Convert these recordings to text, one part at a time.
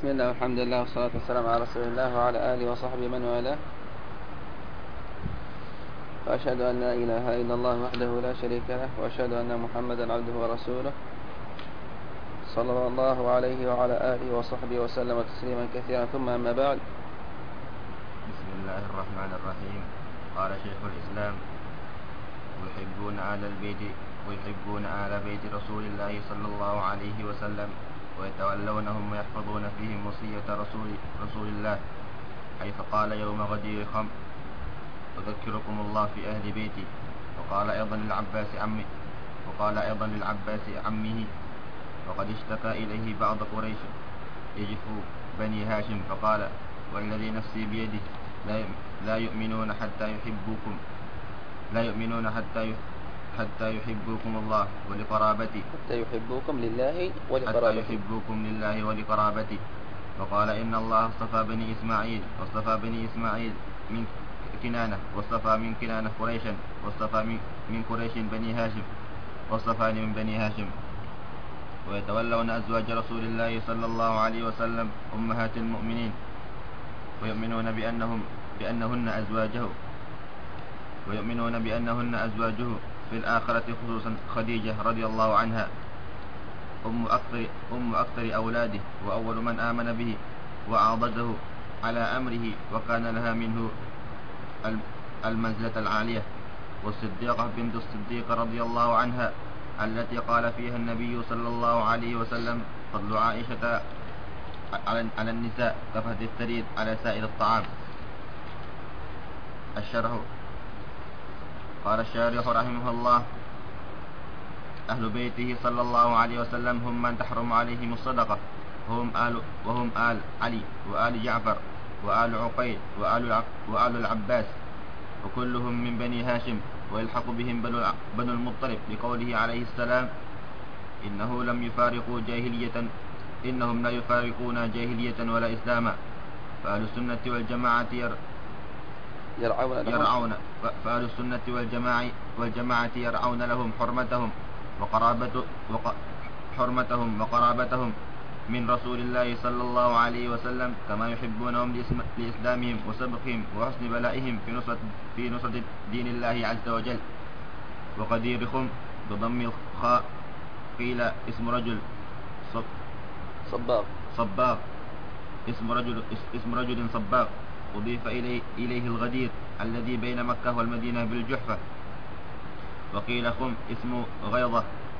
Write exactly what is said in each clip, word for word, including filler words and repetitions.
بسم الله والحمد لله والصلاة والسلام على رسول الله وعلى آله وصحبه من والاه، وأشهد أن لا إله إلا الله وحده لا شريك له، وأشهد أن محمدا عبده ورسوله صلى الله عليه وعلى آله وصحبه وسلم تسليما كثيرا، ثم أما بعد. بسم الله الرحمن الرحيم. قال شيخ الإسلام: ويحبون آل البيت ويحبون آل بيت رسول الله صلى الله عليه وسلم، ويتولونهم ويحفظون فيهم وصية رسول, رسول الله، حيث قال يوم غدير خم: أذكركم الله في أهل بيتي. وقال أيضا للعباس عمه وقال أيضا للعباس عمه وقد اشتكى إليه بعض قريش يجف بني هاشم، فقال: والذي نفسي بيده لا يؤمنون حتى يحبوكم لا يؤمنون حتى حتى يحبوكم الله ولقرابتي حتى يحبوكم لله ولقرابتي حتى يحبوكم لله ولقرابتي. وقال: إن الله اصطفى بني إسماعيل واصطفى بني إسماعيل من كنانة، واصطفى من كنانة قريشا، واصطفى من قريش بني هاشم، واصطفاني من بني هاشم. ويتولون أزواج رسول الله صلى الله عليه وسلم أمهات المؤمنين، ويؤمنون بأنهم بأنهن أزواجه ويؤمنون بأنهن أزواجه في الآخرة، خصوصا خديجة رضي الله عنها أم أكثر, أم أكثر أولاده، وأول من آمن به وأعضده على أمره، وكان لها منه المنزلة العالية. والصديقة بنت الصديق رضي الله عنها التي قال فيها النبي صلى الله عليه وسلم: فضل عائشة على النساء كفهد الثريد على سائر الطعام. الشرح. قال الشارح رحمه الله: أهل بيته صلى الله عليه وسلم هم من تحرم عليهم الصدقة، وهم آل, وهم آل علي وآل جعفر وآل عقيل وآل, وآل العباس، وكلهم من بني هاشم، ويلحق بهم بنو المطلب، لقوله عليه السلام: إنه لم يفارقوا جاهلية إنهم لا يفارقون جاهلية ولا إسلاما. فأهل السنة والجماعة ير يرعون, يرعون فأهل السنة والجماعة, والجماعة يرعون لهم حرمتهم وقرابته وق... حرمتهم وقرابتهم من رسول الله صلى الله عليه وسلم، كما يحبونهم لإسلامهم وسبقهم وحسن بلائهم في نصرة, في نصرة دين الله عز وجل. وقديركم بضم الخاء قيل اسم رجل صباغ صباغ اسم رجل اسم رجل صباغ، أضيف إليه, إليه الغدير الذي بين مكة والمدينة بالجحفة. وقيل خم اسم غيظة،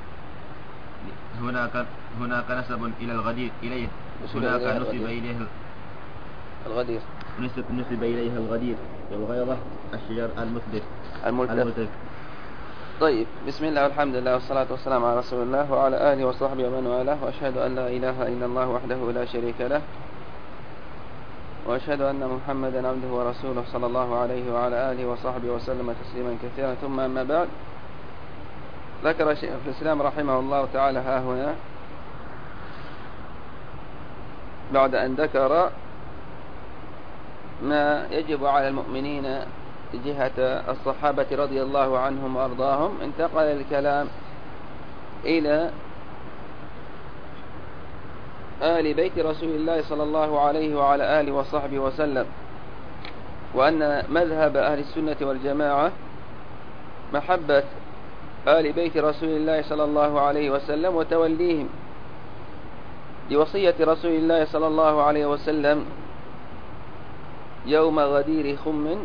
هناك هناك نسب إلى الغدير إليه هناك نسب إليه الغدير نسب نسب إليها الغدير، والغيظة الشجر المثبت الملتف. طيب، بسم الله والحمد لله والصلاة والسلام على رسول الله وعلى آله وصحبه ومن والاه، وأشهد أن لا إله إلا الله وحده لا شريك له، وأشهد أن محمدا عبده ورسوله صلى الله عليه وعلى آله وصحبه وسلم تسليما كثيرا، ثم أما بعد. ذكر شيخ الإسلام رحمه الله تعالى ها هنا بعد أن ذكر ما يجب على المؤمنين جهة الصحابة رضي الله عنهم وأرضاهم، انتقل الكلام إلى آل بيت رسول الله صلى الله عليه وعلى آله وصحبه وسلم، وأن مذهب أهل السنة والجماعة محبة آل بيت رسول الله صلى الله عليه وسلم وتوليهم لوصية رسول الله صلى الله عليه وسلم يوم غدير خم،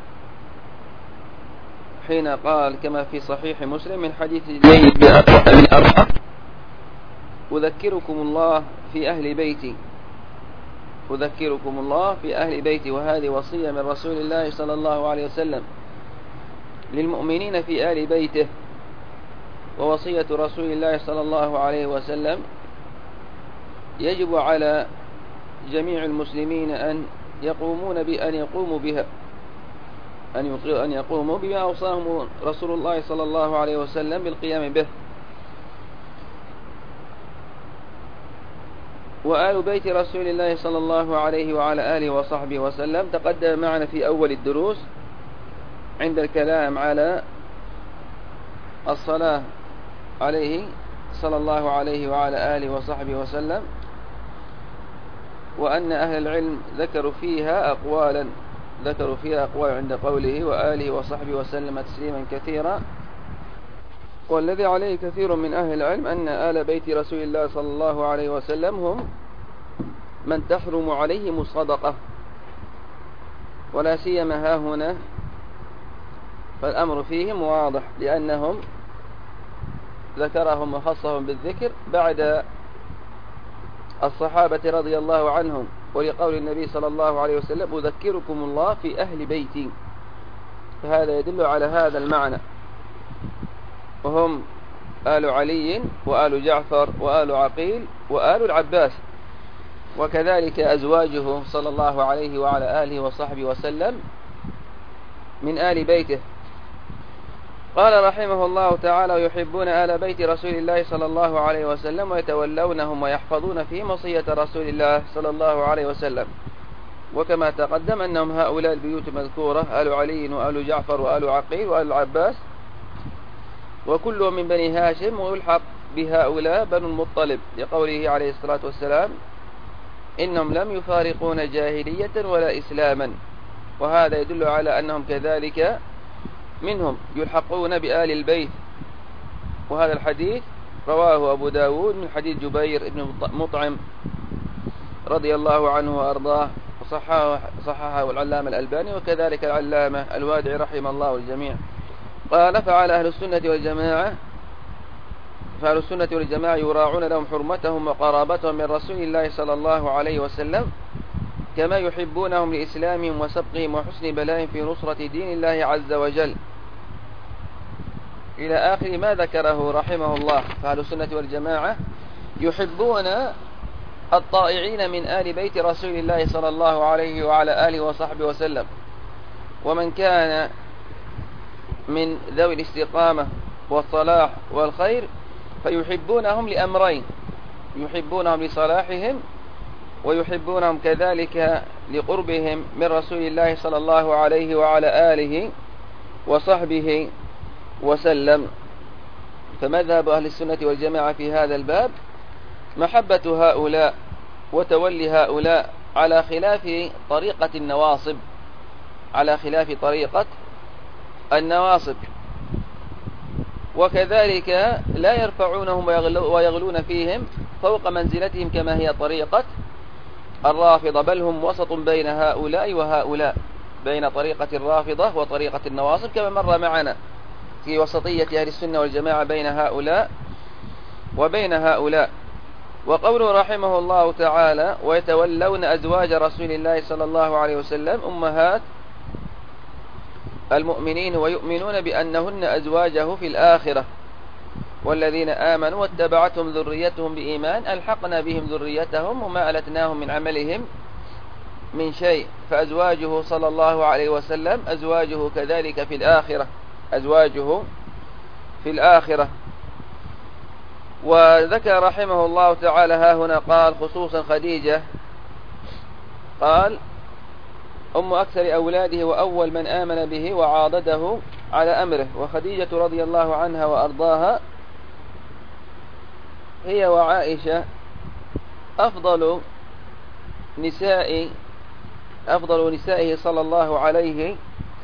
حين قال كما في صحيح مسلم من حديث زيد بن أرقم: أذكركم الله في أهل بيتي أذكركم الله في أهل بيتي وهذه وصية من رسول الله صلى الله عليه وسلم للمؤمنين في آل بيته. ووصية رسول الله صلى الله عليه وسلم يجب على جميع المسلمين أن يقومون بأن يقوموا بها أن يقوموا بما أوصاهم رسول الله صلى الله عليه وسلم بالقيام به. وآل بيت رسول الله صلى الله عليه وعلى آله وصحبه وسلم تقدم معنا في أول الدروس عند الكلام على الصلاة عليه صلى الله عليه وعلى آله وصحبه وسلم، وأن أهل العلم ذكروا فيها أقوالا ذكروا فيها أقوال عند قوله وآله وصحبه وسلم تسليما كثيرا. والذي عليه كثير من أهل العلم أن آل بيت رسول الله صلى الله عليه وسلم هم من تحرم عليهم الصدقة، ولا سيما ها هنا فالأمر فيهم واضح، لأنهم ذكرهم وخصهم بالذكر بعد الصحابة رضي الله عنهم، ولقول النبي صلى الله عليه وسلم أذكركم الله في أهل بيتي، فهذا يدل على هذا المعنى، وهم آل علي وآل جعفر وآل عقيل وآل العباس، وكذلك أزواجه صلى الله عليه وعلى آله وصحبه وسلم من آل بيته. قال رحمه الله تعالى يحبون آل بيت رسول الله صلى الله عليه وسلم ويتولونهم ويحفظون فيهم وصية رسول الله صلى الله عليه وسلم. وكما تقدم أنهم هؤلاء البيوت المذكورة آل علي وآل جعفر وآل عقيل وآل العباس، وكلهم من بني هاشم، ويلحق بهؤلاء بنو المطلب لقوله عليه الصلاة والسلام إنهم لم يفارقون جاهلية ولا إسلاما، وهذا يدل على أنهم كذلك منهم يلحقون بآل البيت. وهذا الحديث رواه أبو داود من حديث جبير بن مطعم رضي الله عنه وأرضاه، وصححه صححه العلامة الألباني وكذلك العلامة الوادعي رحمه الله الجميع. قال فعلى أهل السنة والجماعة فأهل السنة والجماعة يراعون لهم حرمتهم وقرابتهم من رسول الله صلى الله عليه وسلم كما يحبونهم لإسلامهم وسبقهم وحسن بلائهم في نصرة دين الله عز وجل، إلى آخر ما ذكره رحمه الله. فأهل السنة والجماعة يحبون الطائعين من آل بيت رسول الله صلى الله عليه وعلى آله وصحبه وسلم، ومن كان من ذوي الاستقامة والصلاح والخير فيحبونهم لأمرين: يحبونهم لصلاحهم، ويحبونهم كذلك لقربهم من رسول الله صلى الله عليه وعلى آله وصحبه وسلم. فمذهب أهل السنة والجماعة في هذا الباب محبة هؤلاء وتولي هؤلاء على خلاف طريقة النواصب على خلاف طريقة النواصب وكذلك لا يرفعونهم ويغلون فيهم فوق منزلتهم كما هي طريقة الرافضة، بل هم وسط بين هؤلاء وهؤلاء، بين طريقة الرافضة وطريقة النواصب، كما مر معنا في وسطية أهل السنة والجماعة بين هؤلاء وبين هؤلاء. وقوله رحمه الله تعالى ويتولون أزواج رسول الله صلى الله عليه وسلم أمهات المؤمنين ويؤمنون بأنهن أزواجه في الآخرة، والذين آمنوا واتبعتهم ذريتهم بإيمان ألحقنا بهم ذريتهم وما ألتناهم من عملهم من شيء، فأزواجه صلى الله عليه وسلم أزواجه كذلك في الآخرة أزواجه في الآخرة. وذكر رحمه الله تعالى ها هنا قال خصوصا خديجة، قال أم أكثر أولاده وأول من آمن به وعاضده على أمره، وخديجة رضي الله عنها وأرضاها هي وعائشة أفضل نساء أفضل نسائه صلى الله عليه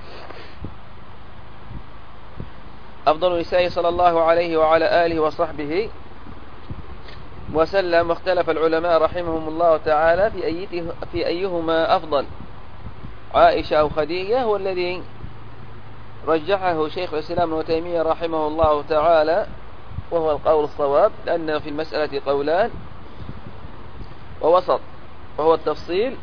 أفضل نسائه صلى الله عليه وعلى آله وصحبه وسلم. واختلف العلماء رحمهم الله تعالى في, في أيهما أفضل، عائشة أو خديجة، هو الذي رجحه شيخ الإسلام ابن تيمية رحمه الله تعالى، وهو القول الصواب، لأن في المسألة قولان ووسط، وهو التفصيل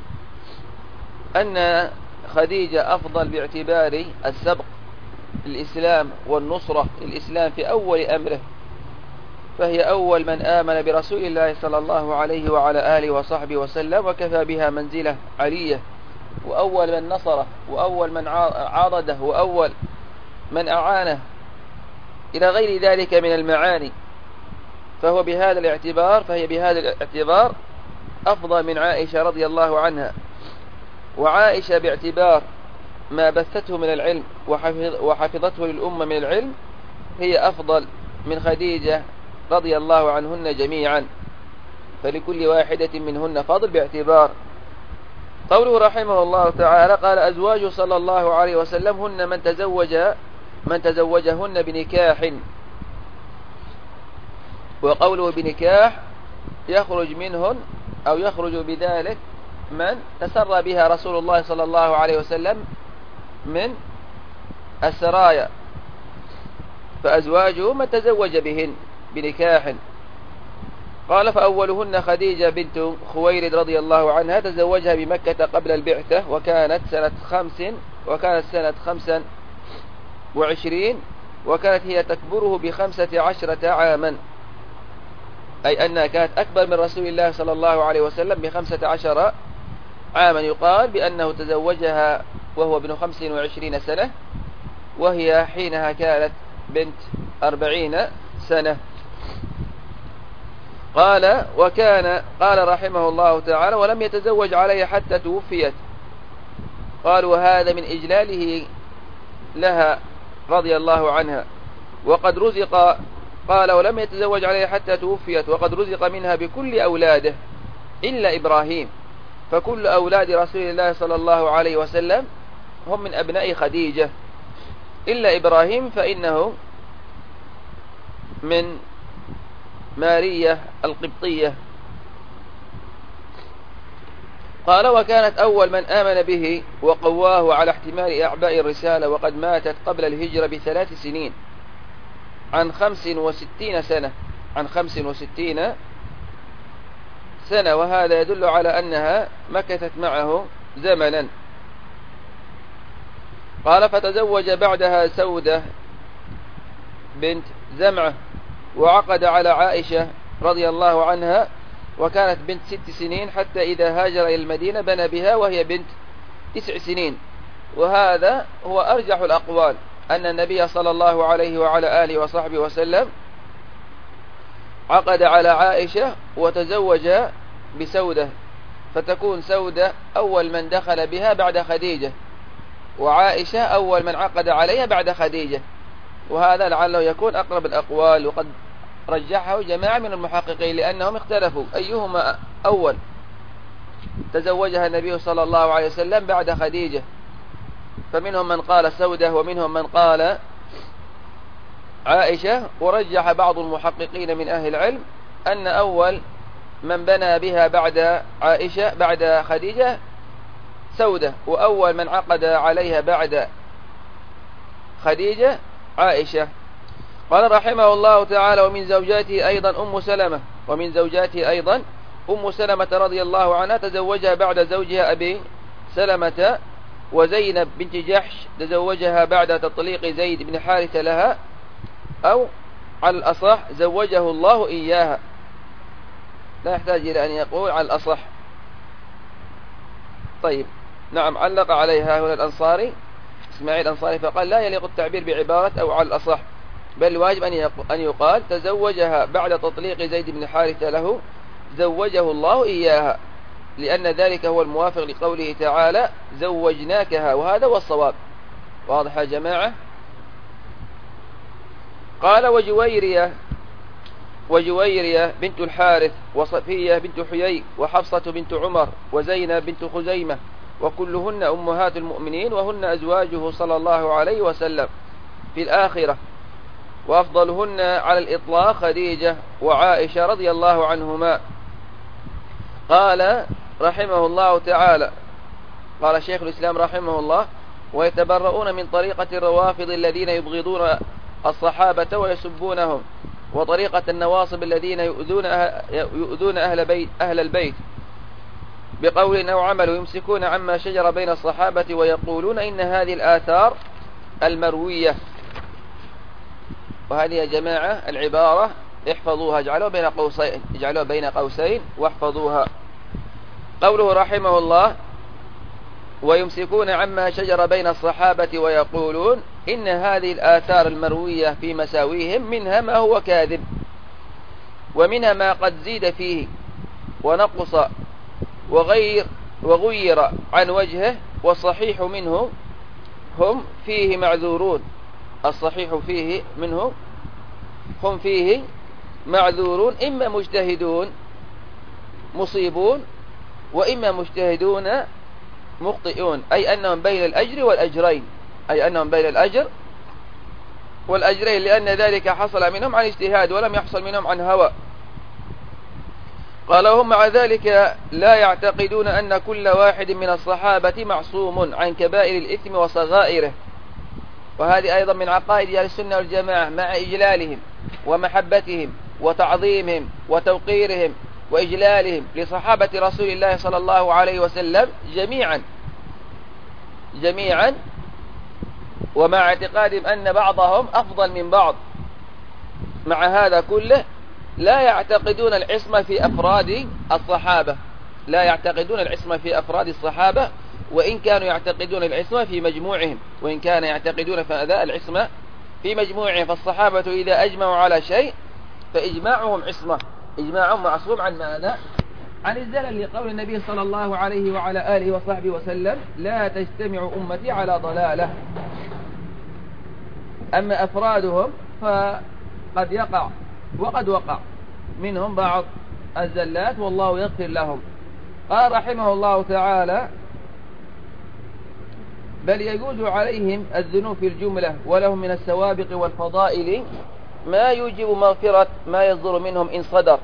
أن خديجة أفضل باعتبار السبق الإسلام والنصرة الإسلام في أول أمره، فهي أول من آمن برسول الله صلى الله عليه وعلى آله وصحبه وسلم، وكفى بها منزلة علية، وأول من نصره وأول من عاضده وأول من أعانه إلى غير ذلك من المعاني، فهو بهذا الاعتبار فهي بهذا الاعتبار أفضل من عائشة رضي الله عنها. وعائشة باعتبار ما بثته من العلم وحفظته للأمة من العلم هي أفضل من خديجة رضي الله عنهن جميعا. فلكل واحدة منهن فضل باعتبار. قوله رحمه الله تعالى قال أزواج صلى الله عليه وسلم هن من تزوج من تزوجهن بنكاح، وقوله بنكاح يخرج منهن أو يخرج بذلك من تسرى بها رسول الله صلى الله عليه وسلم من السرايا، فأزواجه من تزوج بهن بنكاح. قال فأولهن خديجة بنت خويلد رضي الله عنها تزوجها بمكة قبل البعثة، وكانت سنة خمس وكانت سنة خمسا وعشرين، وكانت هي تكبره بخمسة عشرة عاما، أي أنها كانت أكبر من رسول الله صلى الله عليه وسلم بخمسة عشر عاما. يقال بأنه تزوجها وهو ابن خمس وعشرين سنة، وهي حينها كانت بنت أربعين سنة. قال وكان قال رحمه الله تعالى ولم يتزوج عليها حتى توفيت. قال وهذا من إجلاله لها رضي الله عنها، وقد رزق قال ولم يتزوج عليها حتى توفيت، وقد رزق منها بكل أولاده إلا إبراهيم، فكل أولاد رسول الله صلى الله عليه وسلم هم من أبناء خديجة إلا إبراهيم فإنه من مارية القبطية. قال وكانت أول من آمن به وقواه على احتمال أعباء الرسالة، وقد ماتت قبل الهجرة بثلاث سنين عن خمس وستين سنة عن خمس وستين سنة، وهذا يدل على أنها مكثت معه زمنا. قال فتزوج بعدها سودة بنت زمعة، وعقد على عائشة رضي الله عنها، وكانت بنت ست سنين، حتى إذا هاجر إلى المدينة بنى بها وهي بنت تسع سنين. وهذا هو أرجح الأقوال، أن النبي صلى الله عليه وعلى آله وصحبه وسلم عقد على عائشة وتزوج بسودة، فتكون سودة أول من دخل بها بعد خديجة، وعائشة أول من عقد عليها بعد خديجة. وهذا لعله يكون أقرب الأقوال، وقد رجحه جماعة من المحققين لأنهم اختلفوا أيهما أول تزوجها النبي صلى الله عليه وسلم بعد خديجة، فمنهم من قال سودة ومنهم من قال عائشة. ورجح بعض المحققين من أهل العلم أن أول من بنى بها بعد عائشة بعد خديجة سودة، وأول من عقد عليها بعد خديجة عائشة. قال رحمه الله تعالى ومن زوجاته أيضا أم سلمة ومن زوجاته أيضا أم سلمة رضي الله عنها تزوجها بعد زوجها أبي سلمة، وزينب بنت جحش تزوجها بعد تطليق زيد بن حارثة لها، أو على الأصح زوجه الله إياها، لا يحتاج إلى أن يقول على الأصح. طيب نعم، علق عليها هنا الأنصاري إسماعيل الأنصاري فقال لا يليق التعبير بعبارة أو على الأصح، بل واجب أن يقال تزوجها بعد تطليق زيد بن حارثة له زوجه الله إياها، لأن ذلك هو الموافق لقوله تعالى زوجناكها، وهذا هو الصواب. واضح يا جماعة؟ قال وجويرية وجويرية بنت الحارث وصفية بنت حيي وحفصة بنت عمر وزينب بنت خزيمة، وكلهن أمهات المؤمنين، وهن أزواجه صلى الله عليه وسلم في الآخرة، وأفضلهن على الإطلاق خديجة وعائشة رضي الله عنهما. قال رحمه الله تعالى قال شيخ الإسلام رحمه الله ويتبرؤون من طريقة الروافض الذين يبغضون الصحابة ويسبونهم، وطريقة النواصب الذين يؤذون أهل, يؤذون أهل, بيت أهل البيت بقول أو عمل، يمسكون عما شجر بين الصحابة ويقولون إن هذه الآثار المروية. وهذه يا جماعة العبارة احفظوها، اجعلوها بين قوسين اجعلوها بين قوسين واحفظوها. قوله رحمه الله ويمسكون عما شجر بين الصحابة ويقولون إن هذه الآثار المروية في مساويهم منها ما هو كاذب، ومنها ما قد زيد فيه ونقص وغير وغير عن وجهه، والصحيح منه هم فيه معذورون الصحيح فيه منه هم فيه معذورون إما مجتهدون مصيبون وإما مجتهدون مخطئون، أي أنهم بين الأجر والأجرين، أي أنهم بين الأجر والأجرين، لأن ذلك حصل منهم عن اجتهاد ولم يحصل منهم عن هوى. قال وهم مع ذلك لا يعتقدون أن كل واحد من الصحابة معصوم عن كبائر الإثم وصغائره، وهذه أيضا من عقائد أهل السنة والجماعة، مع إجلالهم ومحبتهم وتعظيمهم وتوقيرهم وإجلالهم لصحابة رسول الله صلى الله عليه وسلم جميعا جميعا ومع اعتقادهم أن بعضهم أفضل من بعض، مع هذا كله لا يعتقدون العصمة في أفراد الصحابة، لا يعتقدون العصمة في أفراد الصحابة، وإن كانوا يعتقدون العصمة في مجموعهم، وإن كانوا يعتقدون فأداء العصمة في مجموعهم. فالصحابة إذا أجمعوا على شيء فإجماعهم عصمة، إجماعهم معصوم عن ماذا؟ عن الزلل، لقول النبي صلى الله عليه وعلى آله وصحبه وسلم لا تجتمع أمتي على ضلالة. أما أفرادهم فقد يقع وقد وقع منهم بعض الزلات والله يغفر لهم. قال رحمه الله تعالى بل يجوز عليهم الذنوب في الجملة ولهم من السوابق والفضائل ما يوجب مغفرة ما يصدر منهم إن صدر،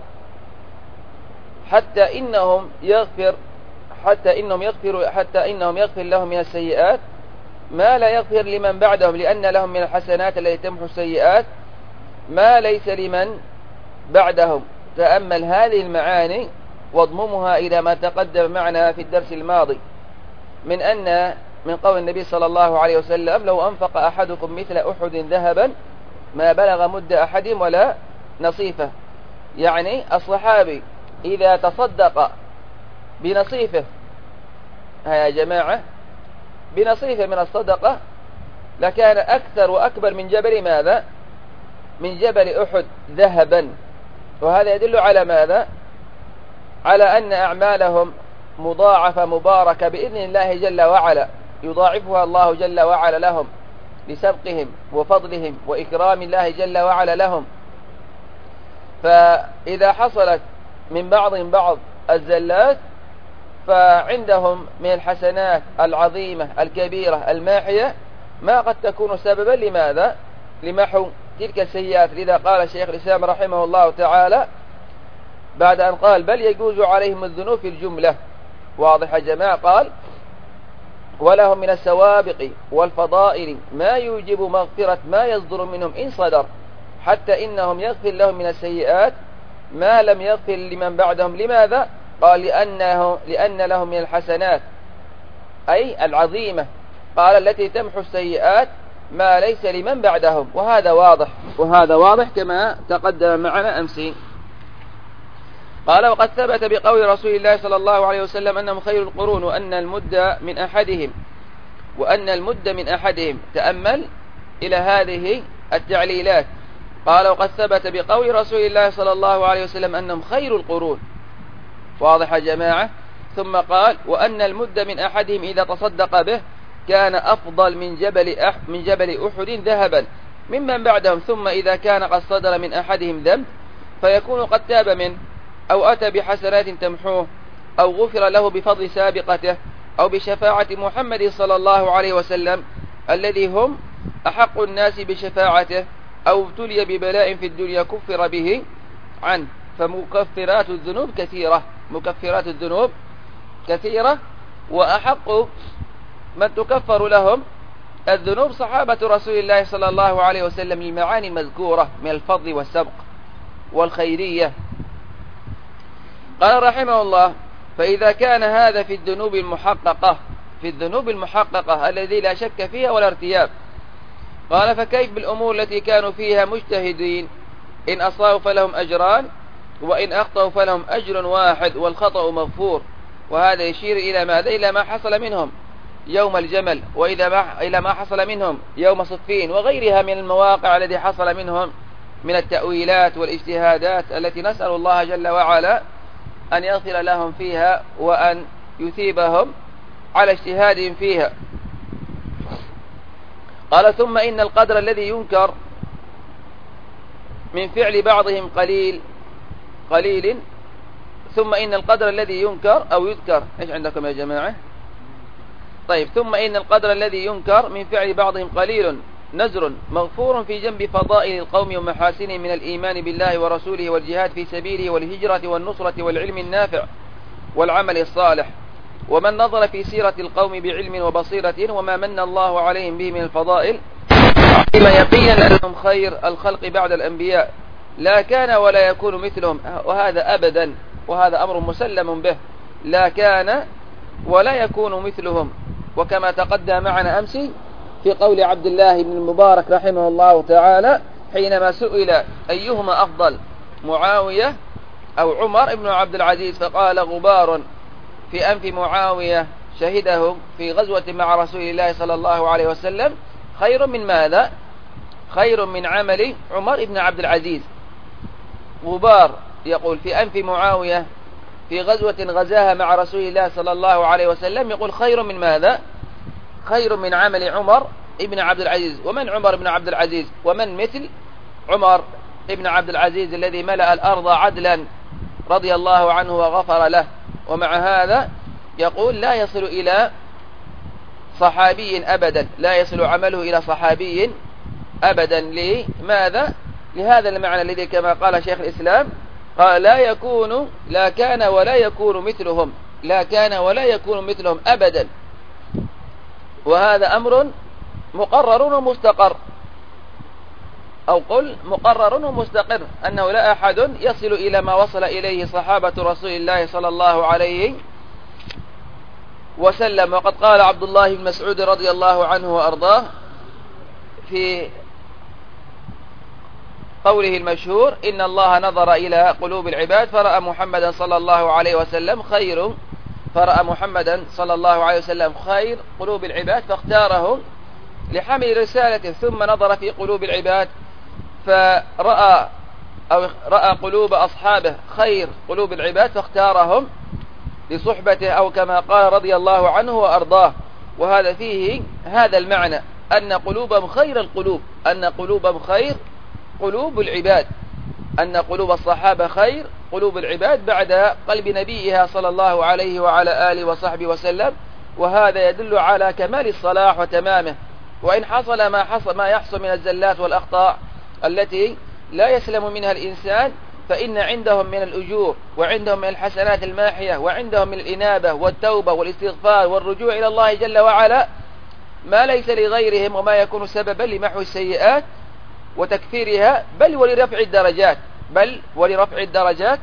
حتى إنهم يغفر حتى إنهم يغفر حتى إنهم يغفر لهم من السيئات ما لا يغفر لمن بعدهم، لأن لهم من الحسنات التي تمحو السيئات ما ليس لمن بعدهم. تأمل هذه المعاني واضممها إلى ما تقدم معنا في الدرس الماضي من أن من قول النبي صلى الله عليه وسلم لو أنفق أحدكم مثل أحد ذهبا ما بلغ مد أحدهم ولا نصيفه، يعني الصحابي إذا تصدق بنصيفه، يا جماعة بنصيفه من الصدقة لكان أكثر وأكبر من جبل ماذا؟ من جبل أحد ذهبا. وهذا يدل على ماذا؟ على أن أعمالهم مضاعفة مباركة بإذن الله جل وعلا، يضاعفها الله جل وعلا لهم لسبقهم وفضلهم وإكرام الله جل وعلا لهم. فإذا حصلت من بعضهم بعض الزلات فعندهم من الحسنات العظيمة الكبيرة الماحية ما قد تكون سببا لماذا؟ لمحو تلك السيئات. لذا قال شيخ الإسلام رحمه الله تعالى بعد أن قال بل يجوز عليهم الذنوب في الجملة، واضح يا جماعة، قال ولهم من السوابق والفضائل ما يوجب مغفرة ما يصدر منهم إن صدر، حتى إنهم يغفر لهم من السيئات ما لم يغفر لمن بعدهم. لماذا؟ قال لأنه لأن لهم من الحسنات أي العظيمة، قال التي تمحو السيئات ما ليس لمن بعدهم. وهذا واضح وهذا واضح كما تقدم معنا أمسين. قال وقد ثبت بقول رسول الله صلى الله عليه وسلم أنهم خير القرون وأن المد من أحدهم وأن المد من أحدهم. تأمل إلى هذه التعليلات. قال وقد ثبت بقول رسول الله صلى الله عليه وسلم أنهم خير القرون، واضح يا جماعة. ثم قال وأن المد من أحدهم إذا تصدق به كان أفضل من جبل أح من جبل أحد ذهبا ممن بعدهم. ثم إذا كان قد صدر من أحدهم ذنب فيكون قد تاب منه أو أتى بحسنات تمحوه أو غفر له بفضل سابقته أو بشفاعة محمد صلى الله عليه وسلم الذي هم أحق الناس بشفاعته أو ابتلي ببلاء في الدنيا كفر به عنه. فمكفرات الذنوب كثيرة، مكفرات الذنوب كثيرة، وأحق من تكفر لهم الذنوب صحابة رسول الله صلى الله عليه وسلم للمعاني المذكورة من الفضل والسبق والخيرية. قال رحمه الله فإذا كان هذا في الذنوب المحققة في الذنوب المحققة الذي لا شك فيها ولا ارتياب، قال فكيف بالأمور التي كانوا فيها مجتهدين إن أصابوا فلهم أجران وإن أخطأوا فلهم أجر واحد والخطأ مغفور. وهذا يشير إلى ماذا؟ إلى ما حصل منهم يوم الجمل، وإلى ما إلى ما حصل منهم يوم صفين وغيرها من المواقع التي حصل منهم من التأويلات والاجتهادات التي نسأل الله جل وعلا أن يغفر لهم فيها وأن يثيبهم على اجتهادهم فيها. قال ثم إن القدر الذي ينكر من فعل بعضهم قليل قليل ثم إن القدر الذي ينكر أو يذكر، إيش عندكم يا جماعة؟ طيب، ثم إن القدر الذي ينكر من فعل بعضهم قليل نزر مغفور في جنب فضائل القوم ومحاسنهم من الإيمان بالله ورسوله والجهاد في سبيله والهجرة والنصرة والعلم النافع والعمل الصالح. ومن نظر في سيرة القوم بعلم وبصيرة وما من الله عليهم به من الفضائل علم يقينا أنهم خير الخلق بعد الأنبياء، لا كان ولا يكون مثلهم، وهذا أبدا، وهذا أمر مسلم به، لا كان ولا يكون مثلهم. وكما تقدم معنا أمس في قول عبد الله بن المبارك رحمه الله تعالى حينما سئل أيهما أفضل، معاوية أو عمر بن عبد العزيز، فقال غبار في أنف معاوية شهده في غزوة مع رسول الله صلى الله عليه وسلم خير من ماذا؟ خير من عمل عمر بن عبد العزيز. غبار يقول في أنف معاوية في غزوة غزاها مع رسول الله صلى الله عليه وسلم، يقول خير من ماذا؟ خير من عمل عمر ابن عبد العزيز. ومن عمر بن عبد العزيز؟ ومن مثل عمر ابن عبد العزيز الذي ملأ الأرض عدلا رضي الله عنه وغفر له، ومع هذا يقول لا يصل إلى صحابي أبدا، لا يصل عمله إلى صحابي أبدا. لماذا؟ لهذا المعنى الذي كما قال شيخ الإسلام قال لا يكون، لا كان ولا يكون مثلهم، لا كان ولا يكون مثلهم أبدا. وهذا أمر مقرر ومستقر، أو قل مقرر ومستقر، أنه لا أحد يصل إلى ما وصل إليه صحابة رسول الله صلى الله عليه وسلم. وقد قال عبد الله بن مسعود رضي الله عنه وأرضاه في قوله المشهور إن الله نظر إلى قلوب العباد فرأى محمدا صلى الله عليه وسلم خير، فرأى محمدا صلى الله عليه وسلم خير قلوب العباد فاختاره لحمل رسالته، ثم نظر في قلوب العباد فرأى أو رأى قلوب أصحابه خير قلوب العباد فاختارهم لصحبته، أو كما قال رضي الله عنه وأرضاه. وهذا فيه هذا المعنى أن قلوبهم خير القلوب، أن قلوبهم خير قلوب العباد، أن قلوب الصحابة خير قلوب العباد بعد قلب نبيها صلى الله عليه وعلى آله وصحبه وسلم. وهذا يدل على كمال الصلاح وتمامه. وإن حصل ما حصل ما يحصل من الزلات والأخطاء التي لا يسلم منها الإنسان، فإن عندهم من الأجور وعندهم من الحسنات الماحية وعندهم من الإنابة والتوبة والاستغفار والرجوع إلى الله جل وعلا ما ليس لغيرهم، وما يكون سببا لمحو السيئات وتكفيرها بل ولرفع الدرجات، بل ولرفع الدرجات.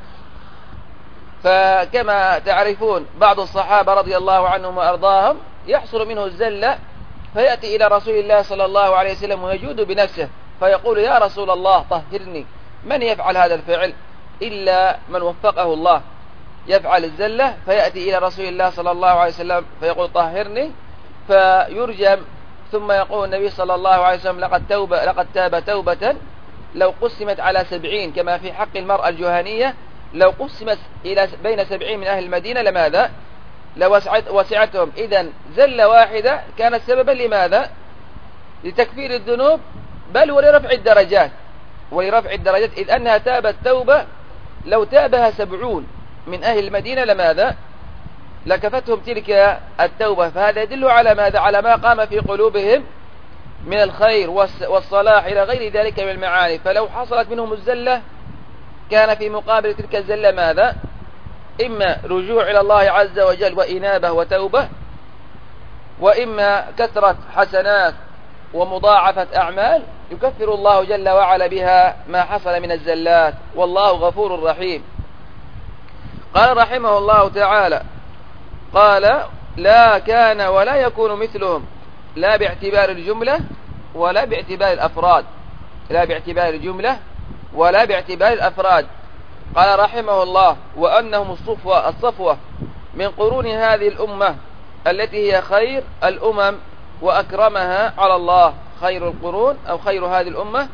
فكما تعرفون بعض الصحابة رضي الله عنهم وأرضاهم يحصل منه الزلة فيأتي إلى رسول الله صلى الله عليه وسلم ويجود بنفسه فيقول يا رسول الله طهرني. من يفعل هذا الفعل إلا من وفقه الله؟ يفعل الزلة فيأتي إلى رسول الله صلى الله عليه وسلم فيقول طهرني، فيرجم، ثم يقول النبي صلى الله عليه وسلم لقد, توبة لقد تاب توبة لو قسمت على سبعين، كما في حق المرأة الجهنية لو قسمت إلى بين سبعين من أهل المدينة لماذا؟ لوسعتهم. إذن زلة واحدة كانت سببا لماذا؟ لتكفير الذنوب بل ولرفع الدرجات، ولرفع الدرجات، إذ أنها تابت توبة لو تابها سبعون من أهل المدينة لماذا؟ لكفتهم تلك التوبة. فهذا يدل على ماذا؟ على ما قام في قلوبهم من الخير والصلاح إلى غير ذلك من المعاني. فلو حصلت منهم الزلة كان في مقابل تلك الزلة ماذا؟ إما رجوع إلى الله عز وجل وإنابة وتوبة، وإما كثرة حسنات ومضاعفة أعمال يكفر الله جل وعلا بها ما حصل من الزلات، والله غفور رحيم. قال رحمه الله تعالى قال لا كان ولا يكون مثلهم، لا باعتبار الجملة ولا باعتبار الأفراد، لا باعتبار الجملة ولا باعتبار الأفراد. قال رحمه الله وأنهم الصفوة, الصفوة من قرون هذه الأمة التي هي خير الأمم وأكرمها على الله، خير القرون أو خير هذه الأمة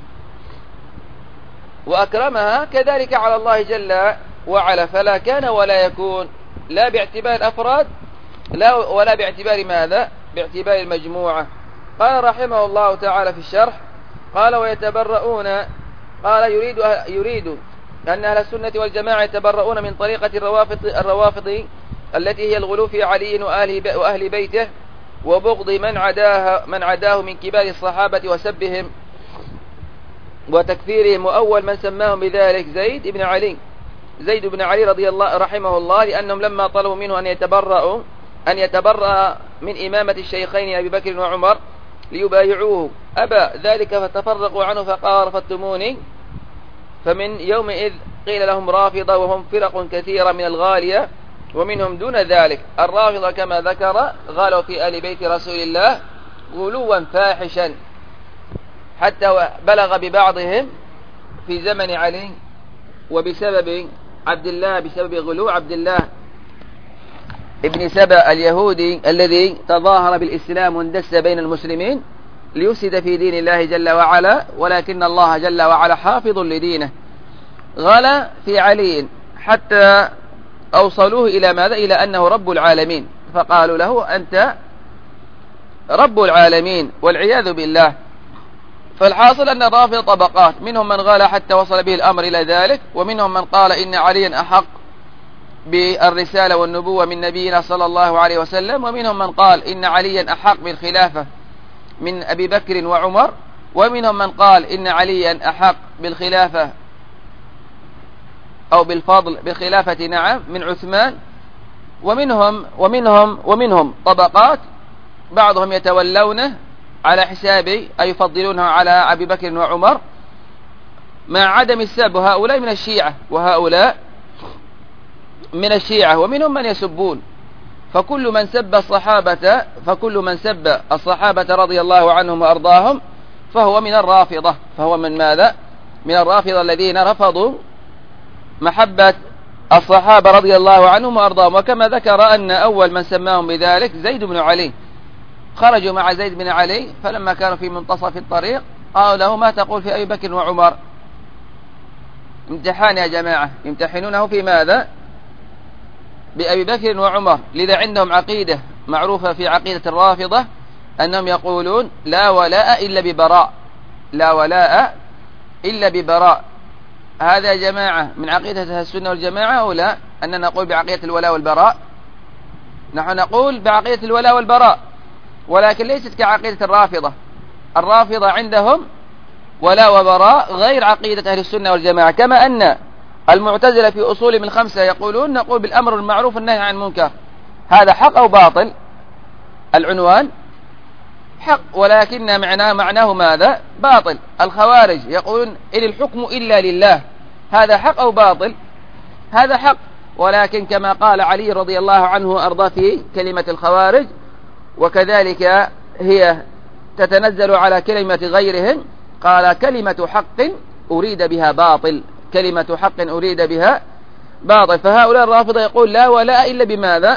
وأكرمها كذلك على الله جل وعلا. فلا كان ولا يكون، لا باعتبار الأفراد لا ولا باعتبار ماذا؟ باعتبار المجموعة. قال رحمه الله تعالى في الشرح قال ويتبرؤون، قال يريد, يريد أن أهل السنة والجماعة يتبرؤون من طريقة الروافض, الروافض التي هي الغلو في علي وأهل, وأهل بيته وبغض من عداه, من عداه من كبار الصحابة وسبهم وتكفيرهم. وأول من سماهم بذلك زيد بن علي زيد بن علي رضي الله رحمه الله، لأنهم لما طلبوا منه أن يتبرأوا أن يتبرأ من إمامة الشيخين أبي بكر وعمر ليبايعوه أبى ذلك فتفرقوا عنه فقال رفضتموني. فمن يومئذ قيل لهم رافضة، وهم فرق كثيرة من الغالية، ومنهم دون ذلك الرافضة كما ذكر غالوا في آل بيت رسول الله غلوا فاحشا، حتى بلغ ببعضهم في زمن علي وبسبب عبد الله بسبب غلو عبد الله ابن سبأ اليهودي الذي تظاهر بالإسلام واندس بين المسلمين ليفسد في دين الله جل وعلا، ولكن الله جل وعلا حافظ لدينه. غلا في علي حتى أوصلوه إلى ماذا؟ إلى أنه رب العالمين، فقالوا له أنت رب العالمين والعياذ بالله. فالحاصل أن الرافضة طبقات، منهم من غلا حتى وصل به الأمر إلى ذلك، ومنهم من قال إن عليا أحق بالرسالة والنبوة من نبينا صلى الله عليه وسلم، ومنهم من قال إن عليا أحق بالخلافة من أبي بكر وعمر، ومنهم من قال إن عليا أحق بالخلافة أو بالفضل بالخلافة نعم من عثمان. ومنهم ومنهم ومنهم طبقات، بعضهم يتولونه على حساب أي يفضلونه على أبي بكر وعمر مع عدم السب، وهؤلاء من الشيعة وهؤلاء من الشيعة، ومنهم من يسبون. فكل من سب الصحابة فكل من سب الصحابة رضي الله عنهم وأرضاهم فهو من الرافضة، فهو من ماذا؟ من الرافضة الذين رفضوا محبة الصحابة رضي الله عنهم وأرضاهم. وكما ذكر أن أول من سماهم بذلك زيد بن علي، خرجوا مع زيد بن علي فلما كانوا في منتصف الطريق قالوا له ما تقول في أبي بكر وعمر؟ امتحان يا جماعة، يمتحنونه في ماذا؟ بأبي بكر وعمر. لذا عندهم عقيدة معروفة في عقيدة الرافضة أنهم يقولون لا ولاء إلا ببراء، لا ولاء إلا ببراء. هذا يا جماعة من عقيدة السنة والجماعة أو لا؟ أننا نقول بعقيدة الولاء والبراء؟ نحن نقول بعقيدة الولاء والبراء، ولكن ليست كعقيدة الرافضة. الرافضة عندهم ولاء وبراء غير عقيدة أهل السنة والجماعة. كما أن المعتزلة في أصول من خمسة يقولون نقول بالأمر المعروف والنهي عن المنكر. هذا حق أو باطل؟ العنوان حق، ولكن معناه معناه ماذا؟ باطل. الخوارج يقولون إن الحكم إلا لله، هذا حق أو باطل؟ هذا حق، ولكن كما قال علي رضي الله عنه وأرضاه في كلمة الخوارج، وكذلك هي تتنزل على كلمة غيرهم، قال كلمة حق أريد بها باطل، كلمة حق أريد بها باطل. فهؤلاء الرافضة يقول لا ولاء إلا بماذا؟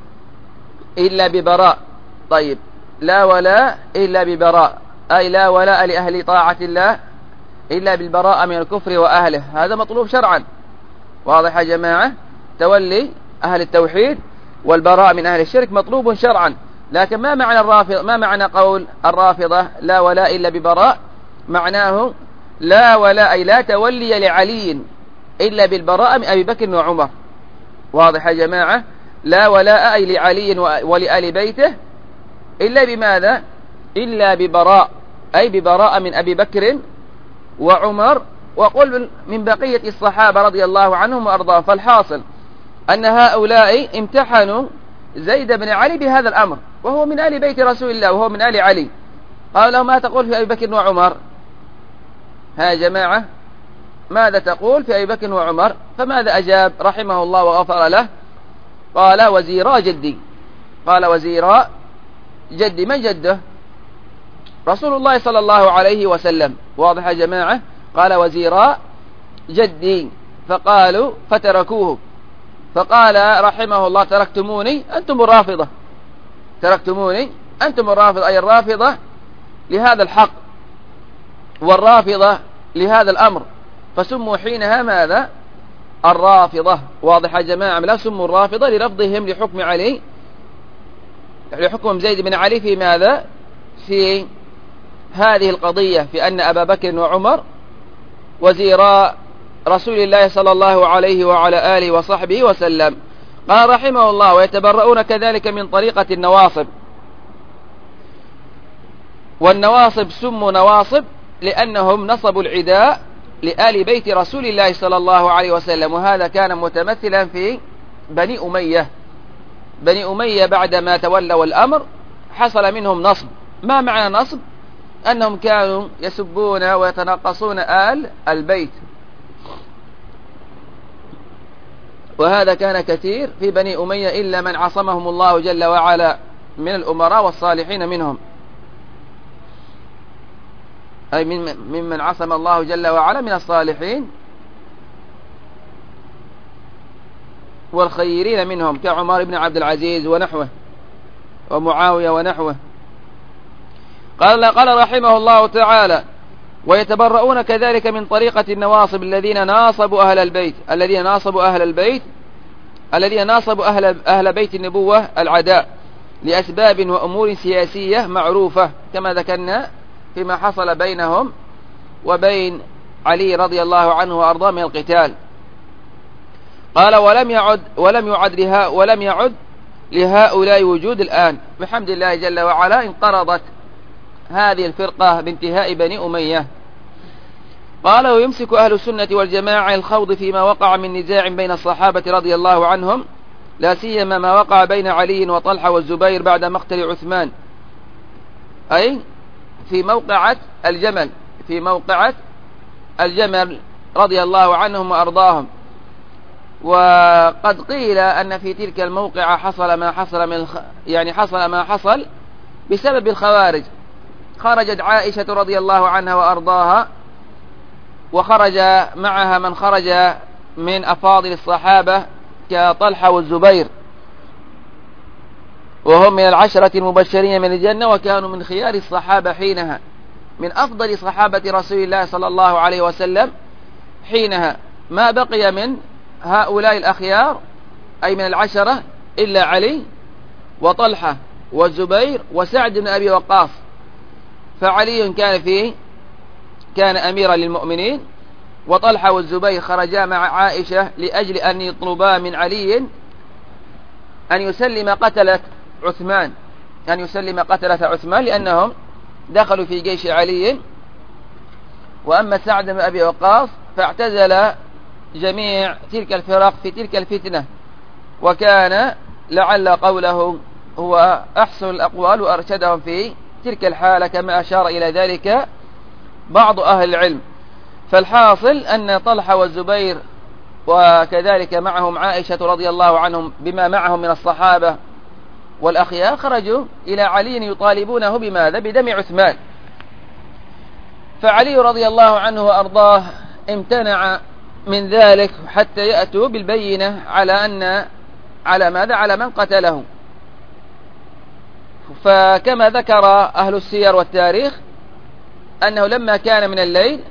إلا ببراء. طيب لا ولاء إلا ببراء، أي لا ولاء لأهل طاعة الله إلا بالبراءة من الكفر وأهله، هذا مطلوب شرعا. واضح يا جماعة؟ تولي أهل التوحيد والبراءة من أهل الشرك مطلوب شرعا. لكن ما معنى الرافض ما معنى قول الرافضة لا ولاء إلا ببراء؟ معناه لا ولاء أي لا تولي لعلي إلا بالبراءة من أبي بكر وعمر. واضح يا جماعة؟ لا ولاء أي لعلي ولآل بيته إلا بماذا؟ إلا ببراء، أي ببراءة من أبي بكر وعمر، وقل من بقية الصحابة رضي الله عنهم وأرضاهم. فالحاصل أن هؤلاء امتحنوا زيد بن علي بهذا الأمر، وهو من آل بيت رسول الله وهو من آل علي. قال له ما تقول في أبي بكر وعمر؟ ها يا جماعة ماذا تقول في أبي بكر وعمر؟ فماذا أجاب رحمه الله وغفر له؟ قال وزيرا جدي. قال وزيرا جدي. من جده؟ رسول الله صلى الله عليه وسلم. واضح يا جماعة؟ قال وزيرا جدي. فقالوا فتركوه، فقال رحمه الله تركتموني أنتم الرافضة، تركتموني أنتم الرافضة، أي الرافضة لهذا الحق والرافضة لهذا الأمر، فسموا حينها ماذا؟ الرافضة. واضح يا جماعة؟ لا سموا الرافضة لرفضهم لحكم علي لحكم زيد بن علي في ماذا؟ في هذه القضية، في أن أبا بكر وعمر وزيراء رسول الله صلى الله عليه وعلى آله وصحبه وسلم. قال رحمه الله: ويتبرؤون كذلك من طريقة النواصب. والنواصب سموا نواصب لأنهم نصبوا العداء لآل بيت رسول الله صلى الله عليه وسلم، وهذا كان متمثلا في بني أمية. بني أمية بعدما تولوا الأمر حصل منهم نصب. ما معنى نصب؟ أنهم كانوا يسبون ويتنقصون آل البيت، وهذا كان كثير في بني أمية إلا من عصمهم الله جل وعلا من الأمراء والصالحين منهم، أي ممن عصم الله جل وعلا من الصالحين والخيرين منهم، كعمر بن عبد العزيز ونحوه، ومعاوية ونحوه. قال قال رحمه الله تعالى: ويتبرؤون كذلك من طريقة النواصب الذين ناصبوا أهل البيت الذين ناصبوا أهل البيت الذين ناصبوا أهل أهل بيت النبوة العداء لأسباب وأمور سياسية معروفة، كما ذكرنا فيما حصل بينهم وبين علي رضي الله عنه وأرضاه من القتال. قال: ولم يعد ولم يعد لها ولم يعد لهؤلاء وجود الآن، بحمد الله جل وعلا انقرضت هذه الفرقة بانتهاء بني أمية. قال: ويمسك أهل السنة والجماعة الخوض فيما وقع من نزاع بين الصحابة رضي الله عنهم، لا سيما ما وقع بين علي وطلحة والزبير بعد مقتل عثمان، أي في موقعة الجمل في موقعة الجمل رضي الله عنهم وأرضاهم. وقد قيل أن في تلك الموقعة حصل ما حصل من الخ... يعني حصل ما حصل بسبب الخوارج. خرجت عائشة رضي الله عنها وأرضاها، وخرج معها من خرج من أفاضل الصحابة كطلحة والزبير، وهم من العشرة المبشرين من الجنة، وكانوا من خيار الصحابة حينها، من أفضل صحابة رسول الله صلى الله عليه وسلم حينها. ما بقي من هؤلاء الأخيار أي من العشرة إلا علي وطلحة والزبير وسعد بن أبي وقاص. فعلي كان فيه كان أميرا للمؤمنين، وطلحة والزبير خرجا مع عائشة لأجل أن يطلبا من علي أن يسلم قتلة عثمان أن يسلم قتلة عثمان لأنهم دخلوا في جيش علي. وأما سعد بن أبي وقاص فاعتزل جميع تلك الفرق في تلك الفتنة، وكان لعل قوله هو أحسن الأقوال وأرشدهم في تلك الحالة، كما أشار إلى ذلك بعض أهل العلم. فالحاصل أن طلحة والزبير وكذلك معهم عائشة رضي الله عنهم بما معهم من الصحابة والأخيار خرجوا إلى علي يطالبونه بماذا؟ بدم عثمان. فعلي رضي الله عنه وأرضاه امتنع من ذلك حتى يأتوا بالبينة على أن على ماذا؟ على من قتله. فكما ذكر أهل السير والتاريخ أنه لما كان من الليل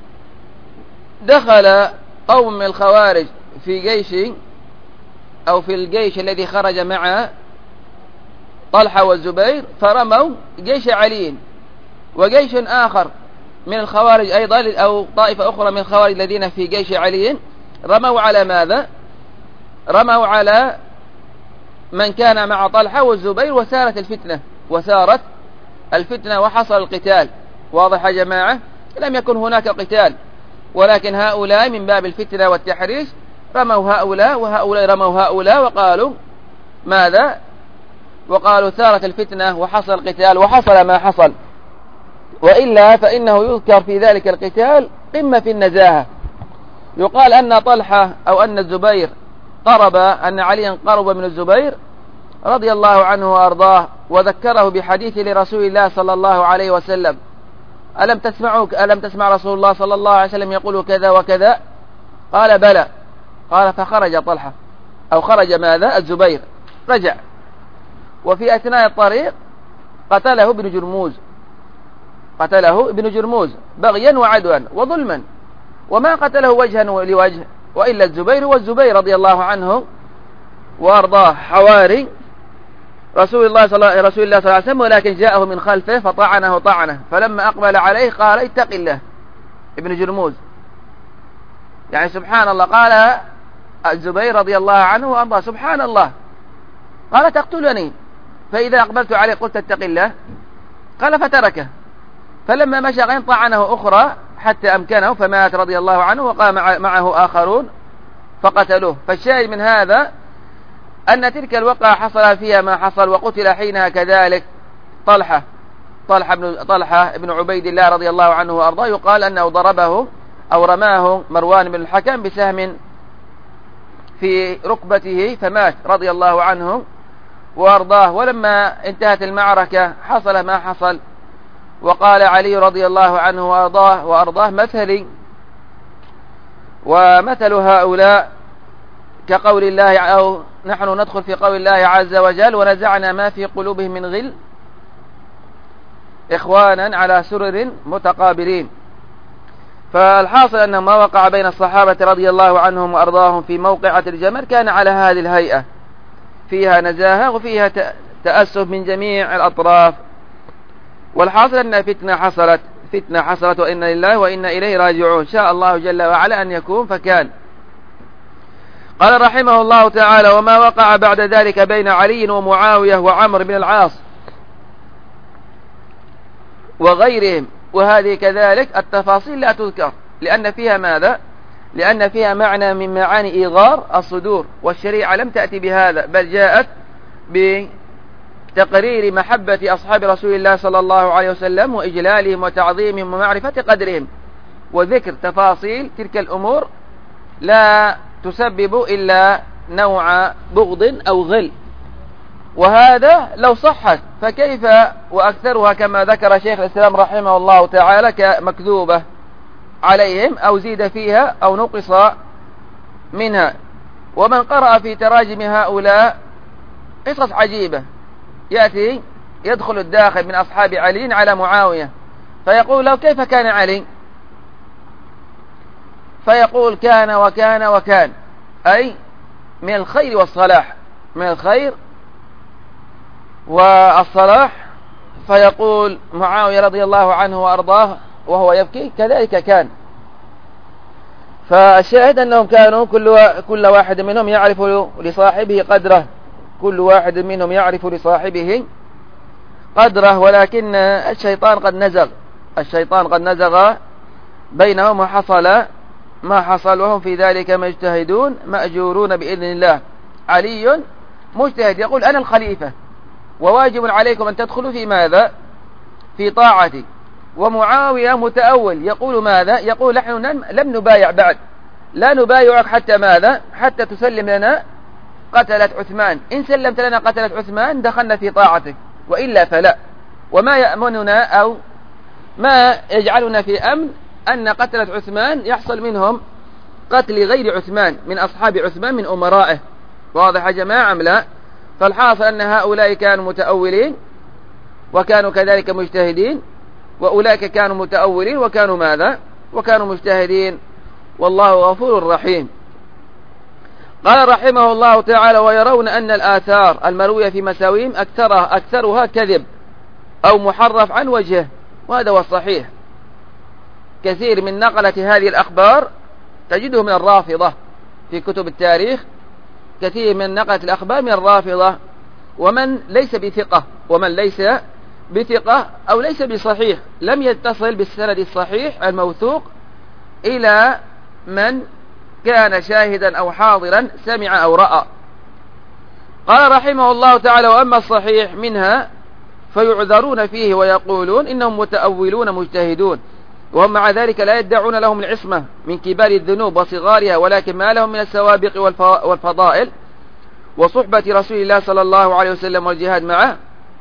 دخل قوم من الخوارج في جيش أو في الجيش الذي خرج مع طلحة والزبير، فرموا جيش علي، وجيش آخر من الخوارج أيضا أو طائفة أخرى من الخوارج الذين في جيش علي رموا على ماذا؟ رموا على من كان مع طلحة والزبير، وسارت الفتنة وسارت الفتنة وحصل القتال. واضح يا جماعة؟ لم يكن هناك قتال، ولكن هؤلاء من باب الفتنة والتحريش رموا هؤلاء وهؤلاء رموا هؤلاء، وقالوا ماذا؟ وقالوا ثارت الفتنة وحصل القتال، وحصل ما حصل. وإلا فإنه يذكر في ذلك القتال قمة في النزاهة. يقال أن طلحة أو أن الزبير قرب أن عليا قرب من الزبير رضي الله عنه وأرضاه، وذكره بحديث لرسول الله صلى الله عليه وسلم: ألم تسمعوا ألم تسمع رسول الله صلى الله عليه وسلم يقول كذا وكذا؟ قال: بلى. قال: فخرج طلحة أو خرج ماذا؟ الزبير، رجع. وفي أثناء الطريق قتله ابن جرموز قتله ابن جرموز بغيا وعدوا وظلما، وما قتله وجها لوجه، وإلا الزبير والزبير رضي الله عنه وأرضاه حواري رسول الله صلى رسول الله صلى الله عليه وسلم، ولكن جاءه من خلفه فطعنه طعنه، فلما أقبل عليه قال: اتق الله ابن جرموز. يعني سبحان الله. قال الزبير رضي الله عنه وأرضاه سبحان الله. قال تقتلني، فإذا أقبلت عليه قلت اتق الله، قال فتركه، فلما مشى غين طعنه أخرى حتى أمكنه فمات رضي الله عنه، وقام معه آخرون فقتلوه. فالشاهد من هذا أن تلك الوقعة حصل فيها ما حصل، وقتل حينها كذلك طلحة طلحة بن, طلحة بن عبيد الله رضي الله عنه وأرضاه. يقال أنه ضربه أو رماه مروان بن الحكم بسهم في ركبته فمات رضي الله عنه وأرضاه. ولما انتهت المعركة حصل ما حصل، وقال علي رضي الله عنه وأرضاه, وأرضاه مثلي ومثل هؤلاء كقول الله، أو نحن ندخل في قول الله عز وجل ونزعنا ما في قلوبهم من غل إخوانا على سرر متقابلين. فالحاصل أن ما وقع بين الصحابة رضي الله عنهم وأرضاهم في موقعة الجمل كان على هذه الهيئة، فيها نزاهة وفيها تأسف من جميع الأطراف. والحاصل أن فتنة حصلت فتنة حصلت وإنا لله وإنا إليه راجعون. شاء الله جل وعلا أن يكون فكان. قال رحمه الله تعالى: وما وقع بعد ذلك بين علي ومعاوية وعمر بن العاص وغيرهم، وهذه كذلك التفاصيل لا تذكر، لأن فيها ماذا؟ لأن فيها معنى من معاني إيغار الصدور، والشريعة لم تأتي بهذا، بل جاءت بتقرير محبة أصحاب رسول الله صلى الله عليه وسلم وإجلالهم وتعظيمهم ومعرفة قدرهم، وذكر تفاصيل تلك الأمور لا تسبب إلا نوع بغض أو غل. وهذا لو صحت فكيف وأكثرها كما ذكر شيخ الإسلام رحمه الله تعالى كمكذوبة عليهم أو زيد فيها أو نقص منها. ومن قرأ في تراجم هؤلاء قصص عجيبة، يأتي يدخل الداخل من أصحاب علي على معاوية فيقول له كيف كان علي؟ فيقول كان وكان وكان، أي من الخير والصلاح، من الخير والصلاح. فيقول معاوية رضي الله عنه وأرضاه وهو يبكي كذلك كان. فالشاهد أنهم كانوا كل كل واحد منهم يعرف لصاحبه قدره، كل واحد منهم يعرف لصاحبه قدره، ولكن الشيطان قد نزغ الشيطان قد نزغ بينهم وحصل ما حصل، وهم في ذلك مجتهدون مأجورون بإذن الله. علي مجتهد يقول أنا الخليفة وواجب عليكم أن تدخلوا في ماذا؟ في طاعتي. ومعاوية متأول يقول ماذا؟ يقول نحن لم نبايع بعد، لا نبايعك حتى ماذا؟ حتى تسلم لنا قتلة عثمان، إن سلمت لنا قتلة عثمان دخلنا في طاعتك، وإلا فلا. وما يأمننا أو ما يجعلنا في أمن أن قتلة عثمان يحصل منهم قتل غير عثمان من أصحاب عثمان من أمرائه. واضح يا جماعة أم لا؟ فالحاصل أن هؤلاء كانوا متأولين وكانوا كذلك مجتهدين، وأولئك كانوا متأولين وكانوا ماذا؟ وكانوا مجتهدين، والله غفور رحيم. قال رحمه الله تعالى: ويرون أن الآثار المروية في مساويم أكثرها, أكثرها كذب أو محرف عن وجهه، وهذا هو الصحيح. كثير من نقلة هذه الأخبار تجده من الرافضة في كتب التاريخ، كثير من نقلة الأخبار من الرافضة، ومن ليس بثقة ومن ليس بثقة أو ليس بصحيح لم يتصل بالسند الصحيح الموثوق إلى من كان شاهدا أو حاضرا سمع أو رأى. قال رحمه الله تعالى: وأما الصحيح منها فيعذرون فيه ويقولون إنهم متأولون مجتهدون، وهم مع ذلك لا يدعون لهم العصمة من كبار الذنوب وصغارها، ولكن ما لهم من السوابق والفضائل وصحبة رسول الله صلى الله عليه وسلم والجهاد معه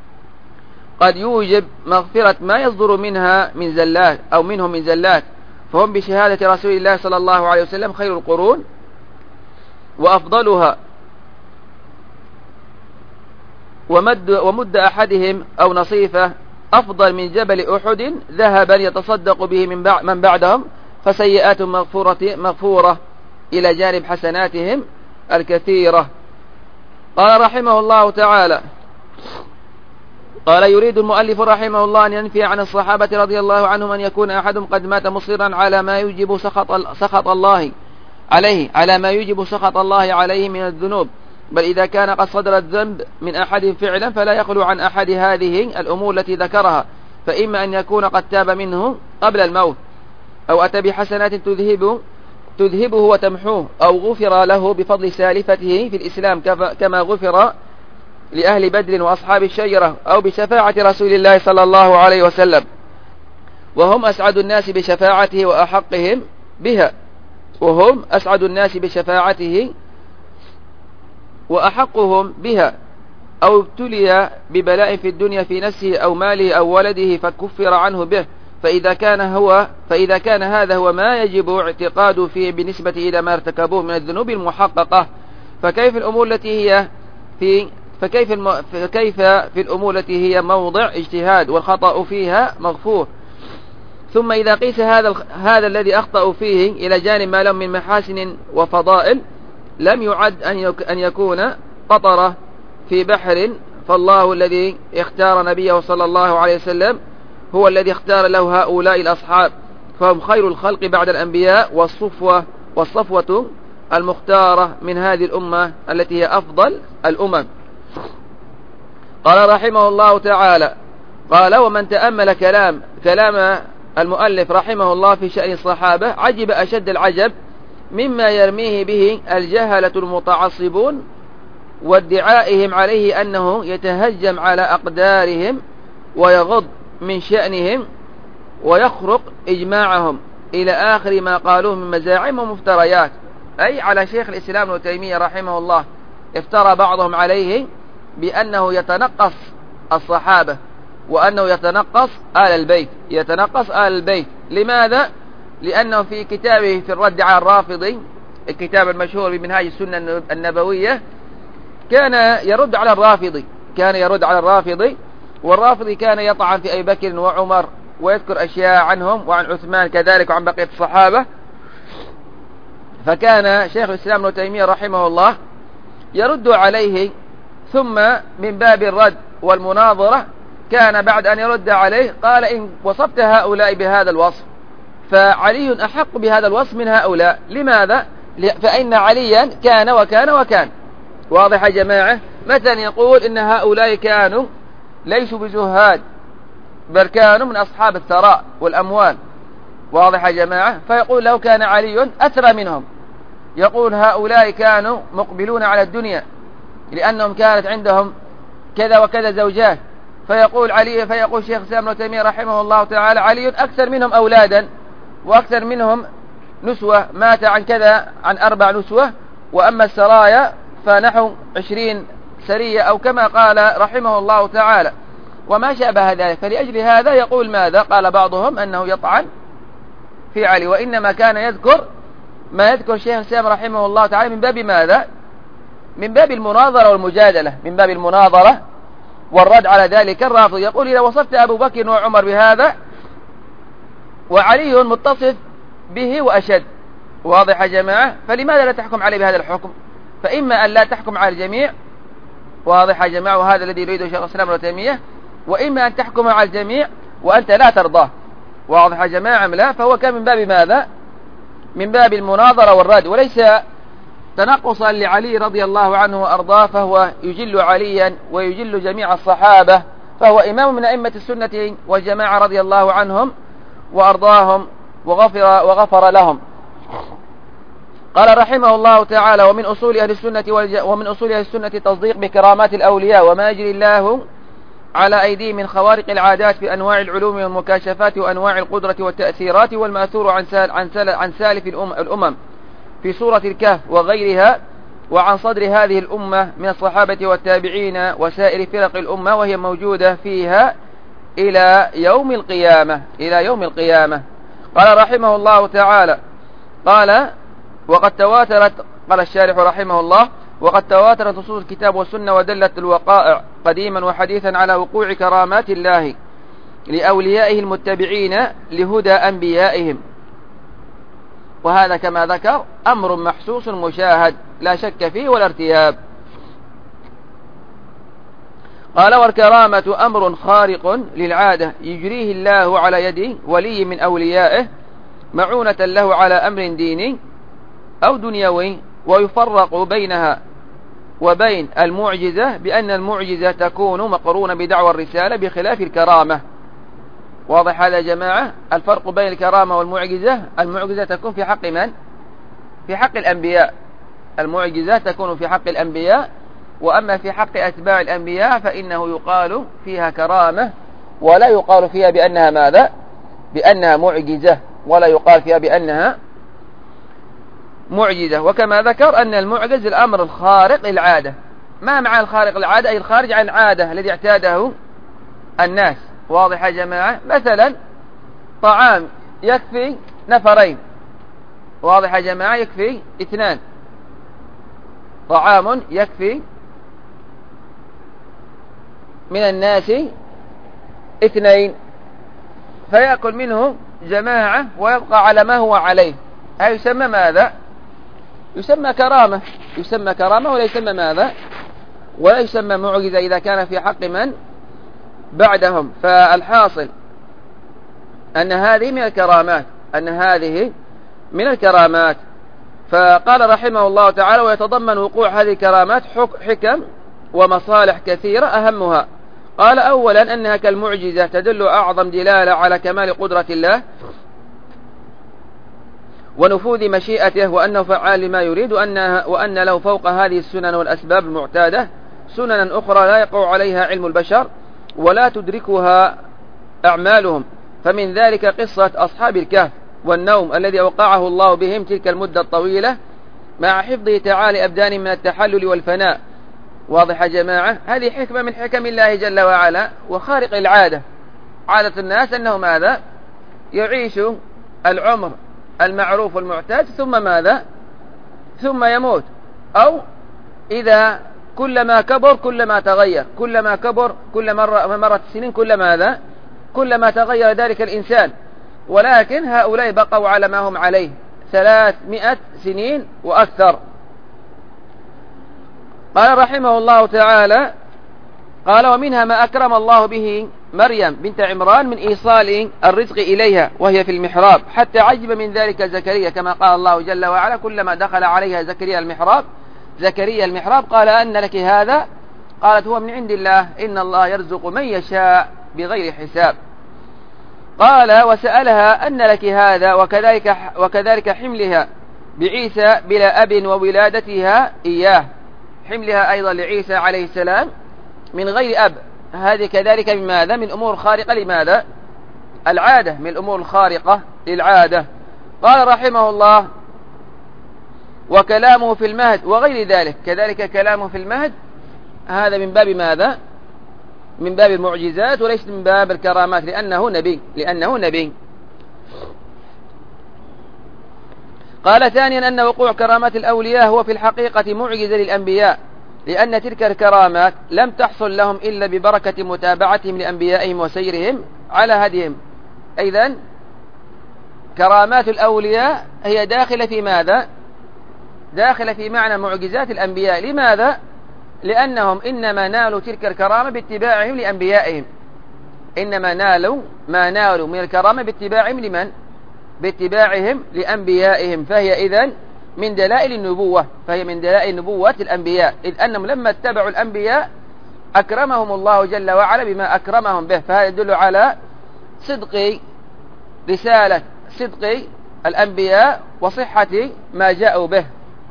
قد يوجب مغفرة ما يصدر منها من زلات أو منهم من زلات. فهم بشهادة رسول الله صلى الله عليه وسلم خير القرون وأفضلها، ومد, ومد أحدهم أو نصيفة أفضل من جبل أحد ذهبا يتصدق به من, بع من بعدهم، فسيئات مغفورة, مغفورة إلى جانب حسناتهم الكثيرة. قال رحمه الله تعالى: قال يريد المؤلف رحمه الله أن ينفي عن الصحابة رضي الله عنهم أن يكون أحدهم قد مات مصرا على ما يوجب سخط, سخط الله عليه على ما يوجب سخط الله عليه من الذنوب، بل إذا كان قد صدر الذنب من أحد فعلا فلا يخلو عن أحد هذه الأمور التي ذكرها، فإما أن يكون قد تاب منه قبل الموت، أو أتى بحسنات تذهبه, تذهبه وتمحوه، أو غفر له بفضل سالفته في الإسلام كما غفر لأهل بدر وأصحاب الشجرة، أو بشفاعة رسول الله صلى الله عليه وسلم، وهم أسعد الناس بشفاعته وأحقهم بها وهم أسعد الناس بشفاعته وأحقهم بها، أو ابتلي ببلاء في الدنيا في نفسه أو ماله أو ولده فكفر عنه به، فإذا كان هو فإذا كان هذا هو ما يجب اعتقاد فيه بالنسبة إلى ما ارتكبوه من الذنوب المحققة، فكيف الأمور التي هي في فكيف الم... فكيف في الأمور التي هي موضع اجتهاد والخطأ فيها مغفور. ثم إذا قيس هذا ال... هذا الذي أخطأوا فيه إلى جانب ما لهم من محاسن وفضائل لم يعد أن, يك... أن يكون قطرة في بحر، فالله الذي اختار نبيه صلى الله عليه وسلم هو الذي اختار له هؤلاء الأصحاب، فهم خير الخلق بعد الأنبياء والصفوة والصفوة المختارة من هذه الأمة التي هي أفضل الأمم. قال رحمه الله تعالى: قال: ومن تأمل كلام كلام المؤلف رحمه الله في شأن الصحابة عجب أشد العجب مما يرميه به الجهلة المتعصبون وادعائهم عليه أنه يتهجم على أقدارهم ويغض من شأنهم ويخرق إجماعهم إلى آخر ما قالوه من مزاعم ومفتريات، أي على شيخ الإسلام ابن تيمية رحمه الله. افترى بعضهم عليه بأنه يتنقص الصحابة وأنه يتنقص آل البيت يتنقص آل البيت لماذا؟ لأنه في كتابه في الرد على الرافضي، الكتاب المشهور بمنهاج السنة النبوية، كان يرد على الرافضي كان يرد على الرافضي والرافضي كان يطعن في أبي بكر وعمر ويذكر أشياء عنهم وعن عثمان كذلك وعن بقية الصحابة. فكان شيخ الإسلام ابن تيمية رحمه الله يرد عليه، ثم من باب الرد والمناظرة كان بعد أن يرد عليه قال: إن وصفت هؤلاء بهذا الوصف فعلي أحق بهذا الوصف من هؤلاء. لماذا؟ فإن عليا كان وكان وكان. واضح يا جماعة؟ مثلا يقول إن هؤلاء كانوا ليسوا بزهاد بل كانوا من أصحاب الثراء والأموال. واضح يا جماعة؟ فيقول لو كان علي أثرى منهم. يقول هؤلاء كانوا مقبلون على الدنيا لأنهم كانت عندهم كذا وكذا زوجات، فيقول علي فيقول شيخ الإسلام ابن تيمية رحمه الله تعالى: علي أكثر منهم أولادا وأكثر منهم نسوة، مات عن كذا عن أربع نسوة، وأما السرايا فنحو عشرين سرية أو كما قال رحمه الله تعالى وما شابه ذلك. فلأجل هذا يقول ماذا؟ قال بعضهم أنه يطعن في علي، وإنما كان يذكر ما يذكر شيخ الإسلام رحمه الله تعالى من باب ماذا؟ من باب المناظرة والمجادلة، من باب المناظرة والرد على ذلك الرافض. يقول: إذا وصفت أبو بكر وعمر بهذا وعلي متصف به وأشد. واضح يا جماعة؟ فلماذا لا تحكم عليه بهذا الحكم؟ فإما أن لا تحكم على الجميع، واضح يا جماعة، وهذا الذي يريده شيخ الإسلام ابن تيمية، وإما أن تحكم على الجميع وأنت لا ترضاه. واضح يا جماعة أم لا؟ فهو كان من باب ماذا؟ من باب المناظرة والرد، وليس تنقصا لعلي رضي الله عنه وأرضاه، فهو يجل عليا ويجل جميع الصحابة، فهو إمام من أئمة السنة والجماعة رضي الله عنهم وأرضاهم وغفر, وغفر لهم. قال رحمه الله تعالى: ومن أصول أهل السنة ومن أصول أهل السنة تصديق بكرامات الأولياء وما يجري الله على أيديهم من خوارق العادات في أنواع العلوم والمكاشفات وأنواع القدرة والتأثيرات، والمأثور عن سال عن سال عن سالف الأمم في سورة الكهف وغيرها، وعن صدر هذه الأمة من الصحابة والتابعين وسائر فرق الأمة، وهي موجودة فيها إلى يوم القيامة إلى يوم القيامة. قال رحمه الله تعالى: قال: وقد تواترت قال الشارح رحمه الله: وقد تواترت نصوص الكتاب والسنة ودلت الوقائع قديما وحديثا على وقوع كرامات الله لأوليائه المتبعين لهدى أنبيائهم، وهذا كما ذكر أمر محسوس مشاهد لا شك فيه ولا ارتياب. قال: والكرامة أمر خارق للعادة يجريه الله على يد ولي من أوليائه معونة له على أمر ديني أو دنيوي، ويفرق بينها وبين المعجزة بأن المعجزة تكون مقرونة بدعوى الرسالة بخلاف الكرامة. واضح هذا يا جماعة؟ الفرق بين الكرامة والمعجزة، المعجزة تكون في حق من؟ في حق الأنبياء. المعجزة تكون في حق الأنبياء، وأما في حق أتباع الأنبياء فإنه يقال فيها كرامة، ولا يقال فيها بأنها ماذا؟ بأنها معجزة، ولا يقال فيها بأنها معجزة. وكما ذكر أن المعجز الأمر الخارق للعادة. ما معنى الخارق للعادة؟ أي الخارج عن العادة الذي اعتاده الناس. واضح يا جماعة؟ مثلا طعام يكفي نفرين، واضح يا جماعة؟ يكفي اثنان. طعام يكفي من الناس اثنين، فيأكل منه جماعة ويبقى على ما هو عليه. هذا يسمى ماذا؟ يسمى كرامة. يسمى كرامة ولا يسمى ماذا؟ ولا يسمى معجزة إذا كان في حق من بعدهم. فالحاصل أن هذه من الكرامات، أن هذه من الكرامات. فقال رحمه الله تعالى: ويتضمن وقوع هذه الكرامات حكم ومصالح كثيرة أهمها. قال: أولا أنها كالمعجزة تدل أعظم دلالة على كمال قدرة الله ونفوذ مشيئته، وأنه فعال لما يريد، وأن, وأن له فوق هذه السنن والأسباب المعتادة سننا أخرى لا يقع عليها علم البشر ولا تدركها أعمالهم. فمن ذلك قصة أصحاب الكهف والنوم الذي أوقعه الله بهم تلك المدة الطويلة مع حفظه تعالى أبدان من التحلل والفناء. واضح يا جماعة؟ هذه حكمة من حكم الله جل وعلا وخارق العادة. عادة الناس أنه ماذا؟ يعيش العمر المعروف والمعتاد ثم ماذا؟ ثم يموت. أو إذا كلما كبر كلما تغير، كلما كبر كل مرة مرت السنين كل ماذا؟ كلما تغير ذلك الإنسان. ولكن هؤلاء بقوا على ما هم عليه ثلاثمائة سنين وأكثر. قال رحمه الله تعالى: قال: ومنها ما أكرم الله به مريم بنت عمران من إيصال الرزق إليها وهي في المحراب، حتى عجب من ذلك زكريا، كما قال الله جل وعلا: كلما دخل عليها زكريا المحراب زكريا المحراب قال: أن لك هذا؟ قالت: هو من عند الله، إن الله يرزق من يشاء بغير حساب. قال: وسألها: أن لك هذا؟ وكذلك, وكذلك حملها بعيسى بلا أب وولادتها إياه، حملها أيضا لعيسى عليه السلام من غير أب. هذه كذلك من ماذا؟ من أمور خارقة لماذا؟ العادة، من الأمور الخارقة للعادة. قال رحمه الله: وكلامه في المهد وغير ذلك، كذلك كلامه في المهد هذا من باب ماذا؟ من باب المعجزات وليس من باب الكرامات، لأنه نبي لأنه نبي. قال: ثانيا أن وقوع كرامات الأولياء هو في الحقيقة معجزة للأنبياء، لأن تلك الكرامات لم تحصل لهم إلا ببركة متابعتهم لأنبيائهم وسيرهم على هديهم. إذن كرامات الأولياء هي داخلة في ماذا؟ داخلة في معنى معجزات الأنبياء. لماذا؟ لأنهم إنما نالوا تلك الكرامة باتباعهم لأنبيائهم، إنما نالوا ما نالوا من الكرامة باتباعهم لمن؟ باتباعهم لأنبيائهم. فهي إذن من دلائل النبوة، فهي من دلائل نبوة الأنبياء، إذ أنهم لما اتبعوا الأنبياء أكرمهم الله جل وعلا بما أكرمهم به. فهذا يدل على صدق رسالة صدق الأنبياء وصحة ما جاءوا به.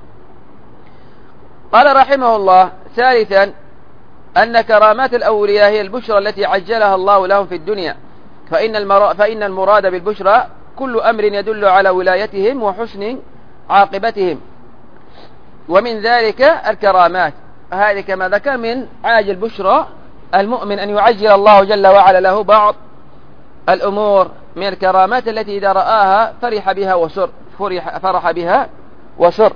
قال رحمه الله: ثالثا أن كرامات الأولياء هي البشرى التي عجلها الله لهم في الدنيا، فإن, المرا... فإن المراد بالبشرى كل أمر يدل على ولايتهم وحسن عاقبتهم، ومن ذلك الكرامات. هذه كما ذكر من عاجل بشرى المؤمن أن يعجل الله جل وعلا له بعض الأمور من الكرامات التي إذا رآها فرح بها وسر فرح, فرح بها وسر،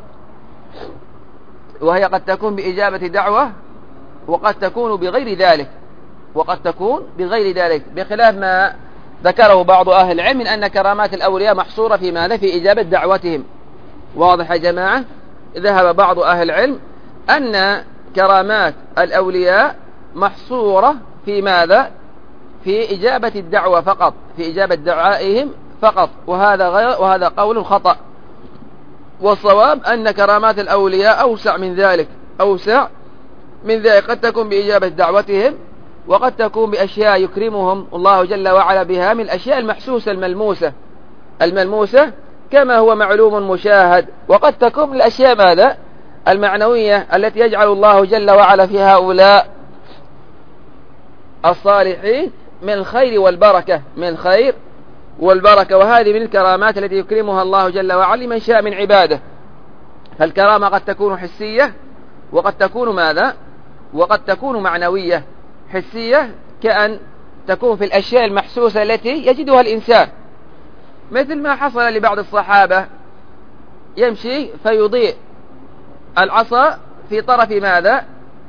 وهي قد تكون بإجابة دعوة وقد تكون بغير ذلك وقد تكون بغير ذلك بخلاف ما ذكره بعض أهل العلم من أن كرامات الأولياء محصورة في ماذا؟ في إجابة دعوتهم. واضح يا جماعة؟ ذهب بعض أهل العلم أن كرامات الأولياء محصورة في ماذا؟ في إجابة الدعوة فقط، في إجابة دعائهم فقط، وهذا غير وهذا قول خطأ. والصواب أن كرامات الأولياء أوسع من ذلك أوسع من ذلك قد تكون بإجابة دعوتهم، وقد تكون بأشياء يكرمهم الله جل وعلا بها من الأشياء المحسوسة الملموسة الملموسة كما هو معلوم مشاهد، وقد تكون من الأشياء ماذا المعنوية التي يجعل الله جل وعلا في هؤلاء الصالحين من الخير والبركة من الخير والبركة. وهذه من الكرامات التي يكرمها الله جل وعلا لمن شاء من عباده. فالكرامة قد تكون حسية وقد تكون ماذا وقد تكون معنوية. حسية كأن تكون في الأشياء المحسوسة التي يجدها الإنسان، مثل ما حصل لبعض الصحابة يمشي فيضيء العصا في طرف ماذا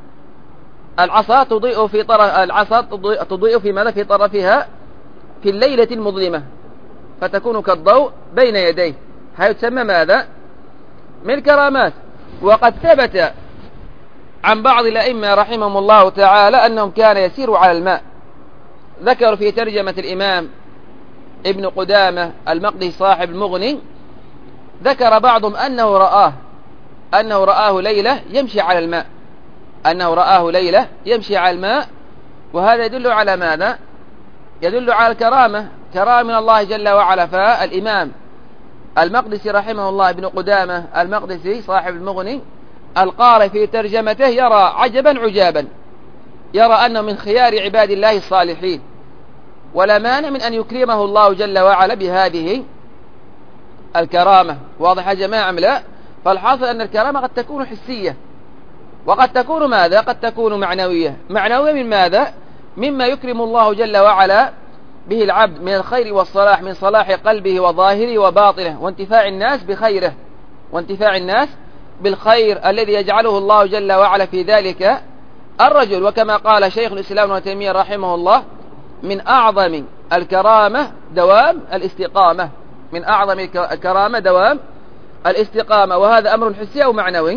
العصا تضيء في طرف العصا تضيء, تضيء في ماذا في طرفها في الليلة المظلمة فتكون كالضوء بين يديه. هذا يسمى ماذا من الكرامات. وقد ثبت عن بعض الأئمة رحمهم الله تعالى أنهم كان يسيروا على الماء. ذكروا في ترجمة الإمام ابن قدامة المقدسي صاحب المغني، ذكر بعضهم أنه رآه أنه رآه ليلة يمشي على الماء أنه رآه ليلة يمشي على الماء. وهذا يدل على ماذا يدل على الكرامة كرامة من الله جل وعلا. فالإمام المقدسي رحمه الله ابن قدامة المقدسي صاحب المغني القارئ في ترجمته يرى عجبا عجابا، يرى أنه من خيار عباد الله الصالحين، ولا مانع من أن يكرمه الله جل وعلا بهذه الكرامة. واضح يا جماعة أم لا؟ فالحاصل أن الكرامة قد تكون حسية وقد تكون ماذا قد تكون معنوية. معنوية من ماذا مما يكرم الله جل وعلا به العبد من الخير والصلاح، من صلاح قلبه وظاهره وباطنه، وانتفاع الناس بخيره وانتفاع الناس بالخير الذي يجعله الله جل وعلا في ذلك الرجل. وكما قال شيخ الإسلام ابن تيمية رحمه الله من أعظم الكرامة دوام الاستقامة من أعظم الكرامة دوام الاستقامة. وهذا أمر حسي أو معنوي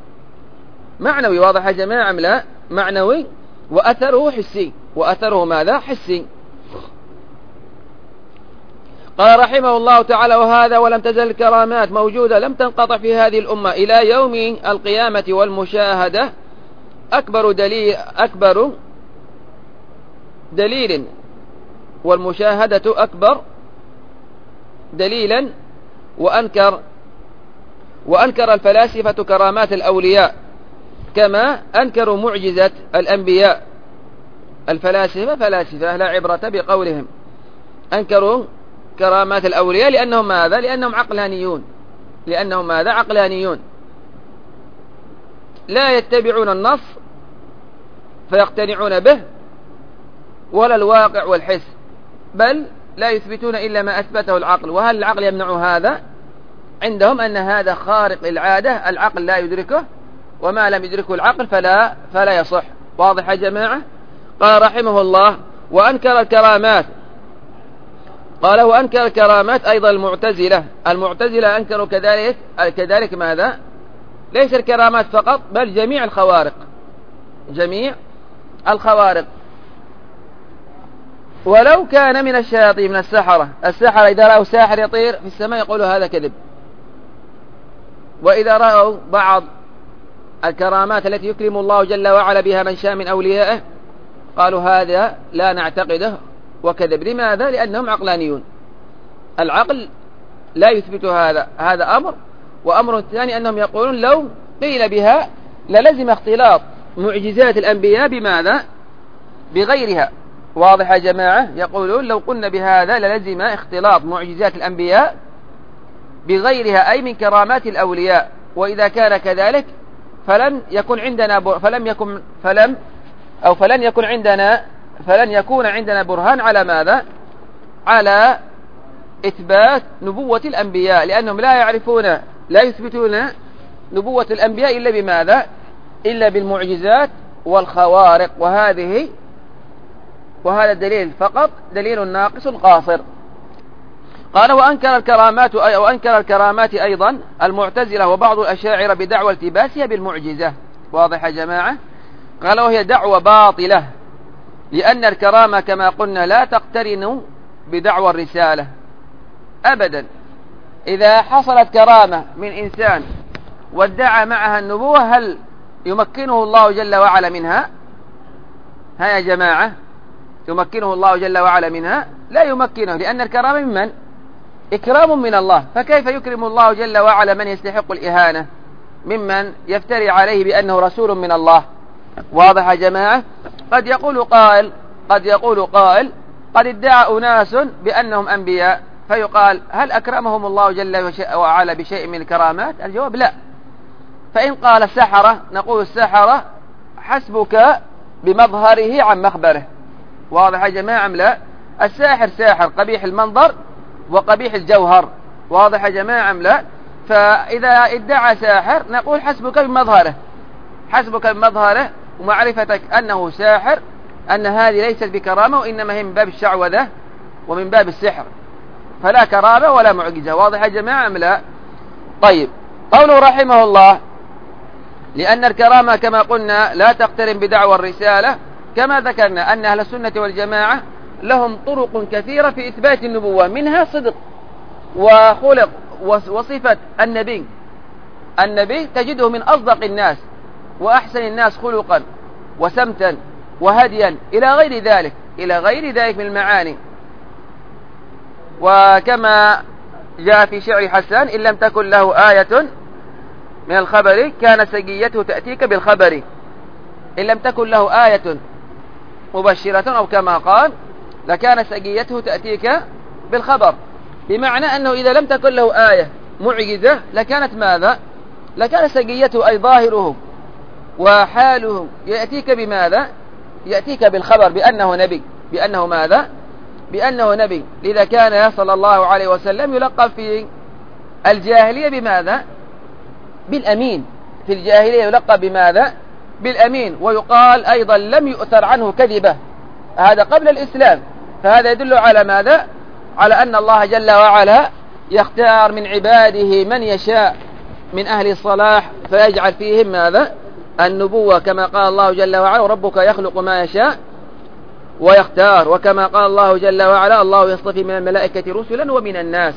معنوي واضح يا جماعة أم لا؟ معنوي وأثره حسي وأثره ماذا حسي. قال رحمه الله تعالى وهذا ولم تزل الكرامات موجودة لم تنقطع في هذه الأمة إلى يوم القيامة. والمشاهدة أكبر دليل أكبر دليل والمشاهدة أكبر دليلا. وأنكر وأنكر الفلاسفة كرامات الأولياء كما أنكروا معجزة الأنبياء. الفلاسفة فلاسفة لا عبرة بقولهم، أنكروا كرامات الأولياء لأنهم ماذا لأنهم عقلانيون لأنهم ماذا عقلانيون لا يتبعون النص فيقتنعون به ولا الواقع والحس، بل لا يثبتون إلا ما أثبته العقل. وهل العقل يمنع هذا؟ عندهم أن هذا خارق للعادة، العقل لا يدركه، وما لم يدركه العقل فلا فلا يصح. واضح يا جماعة؟ قال رحمه الله وأنكر الكرامات. قال وأنكر الكرامات أيضا المعتزلة. المعتزلة أنكروا كذلك كذلك ماذا؟ ليس الكرامات فقط بل جميع الخوارق جميع الخوارق ولو كان من الشياطين من السحرة. السحرة إذا رأوا ساحر يطير في السماء يقولوا هذا كذب. وإذا رأوا بعض الكرامات التي يكرم الله جل وعلا بها من شاء من أوليائه قالوا هذا لا نعتقده وكذب. لماذا؟ لأنهم عقلانيون، العقل لا يثبت هذا. هذا أمر. وأمر ثاني أنهم يقولون لو قيل بها للزم اختلاط معجزات الأنبياء بماذا؟ بغيرها. واضح يا جماعة؟ يقولون لو قلنا بهذا للزم اختلاط معجزات الأنبياء بغيرها أي من كرامات الأولياء. وإذا كان كذلك فلن يكون عندنا بر... فلم يكن فلم أو فلن يكن عندنا فلن يكون عندنا برهان على ماذا؟ على إثبات نبوة الأنبياء، لأنهم لا يعرفون لا يثبتون نبوة الأنبياء إلا بماذا؟ إلا بالمعجزات والخوارق. وهذه وهذا الدليل فقط دليل ناقص قاصر. قال وأنكر الكرامات وأنكر الكرامات أيضا المعتزلة وبعض الأشاعرة بدعوى التباسها بالمعجزة. واضح يا جماعة؟ قال وهي دعوة باطلة، لأن الكرامة كما قلنا لا تقترن بدعوى الرسالة أبدا. إذا حصلت كرامة من إنسان وادعى معها النبوة هل يمكنه الله جل وعلا منها؟ ها يا جماعة، يمكنه الله جل وعلا منها؟ لا يمكنه، لأن الكرامة من من؟ إكرام من الله، فكيف يكرم الله جل وعلا من يستحق الإهانة ممن يفتري عليه بأنه رسول من الله؟ واضح يا جماعة؟ قد يقول قائل قد يقول قائل قد ادعى أناس بأنهم أنبياء، فيقال هل أكرمهم الله جل وعلا بشيء من الكرامات؟ الجواب لا. فإن قال السحرة نقول السحرة حسبك بمظهره عن مخبره. واضح يا جماعة أم لا؟ الساحر ساحر قبيح المنظر وقبيح الجوهر. واضح يا جماعة أم لا؟ فإذا ادعى ساحر نقول حسبك بمظهره، حسبك بمظهره ومعرفتك أنه ساحر، أن هذه ليست بكرامة وإنما هي من باب الشعوذة ومن باب السحر، فلا كرامة ولا معجزة. واضح يا جماعة أم لا؟ طيب، قوله رحمه الله لأن الكرامة كما قلنا لا تقترن بدعوى الرسالة، كما ذكرنا أن أهل السنة والجماعة لهم طرق كثيرة في إثبات النبوة، منها صدق وخلق وصفة النبي. النبي تجده من أصدق الناس وأحسن الناس خلقا وسمتا وهديا إلى غير ذلك إلى غير ذلك من المعاني. وكما جاء في شعر حسان إن لم تكن له آية من الخبر كان سجيته تأتيك بالخبر. إن لم تكن له آية مبشرة أو كما قال لكان سجيته تأتيك بالخبر، بمعنى أنه إذا لم تكن له آية معجزة لكانت ماذا؟ لكان سجيته أي ظاهره وحاله يأتيك بماذا؟ يأتيك بالخبر بأنه نبي، بأنه ماذا؟ بأنه نبي. لذا كان صلى الله عليه وسلم يلقب في الجاهلية بماذا؟ بالأمين. في الجاهلية يلقب بماذا؟ بالأمين. ويقال أيضا لم يؤثر عنه كذبة، هذا قبل الإسلام. فهذا يدل على ماذا؟ على أن الله جل وعلا يختار من عباده من يشاء من أهل الصلاح فيجعل فيهم ماذا؟ النبوة، كما قال الله جل وعلا وربك يخلق ما يشاء ويختار، وكما قال الله جل وعلا الله يصطفي من الملائكة رسلا ومن الناس.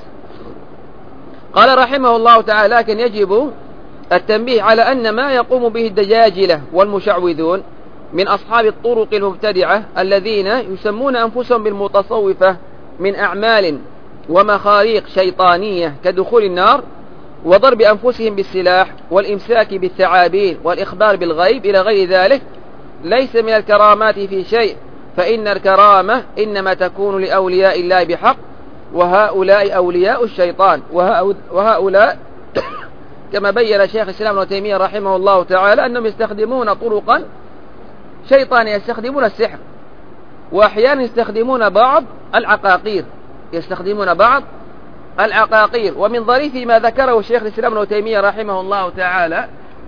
قال رحمه الله تعالى لكن يجب التنبيه على أن ما يقوم به الدجاجلة والمشعوذون من أصحاب الطرق المبتدعة الذين يسمون أنفسهم بالمتصوفة من أعمال ومخاريق شيطانية كدخول النار وضرب أنفسهم بالسلاح والإمساك بالثعابين والإخبار بالغيب إلى غير ذلك ليس من الكرامات في شيء، فإن الكرامة إنما تكون لأولياء الله بحق، وهؤلاء أولياء الشيطان، وهؤلاء كما بين شيخ الإسلام ابن تيمية رحمه الله تعالى أنهم يستخدمون طرقا شيطانية، يستخدمون السحر، وأحيانا يستخدمون بعض العقاقير يستخدمون بعض العقاقير. ومن ظريف ما ذكره شيخ الإسلام ابن تيمية رحمه الله تعالى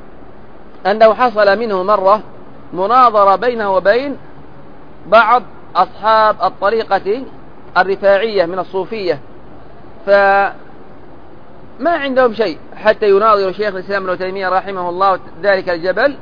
أنه حصل منه مرة مناظرة بينه وبين بعض أصحاب الطريقة الرفاعية من الصوفية، فما عندهم شيء حتى يناظر شيخ الإسلام ابن تيمية رحمه الله ذلك الجبل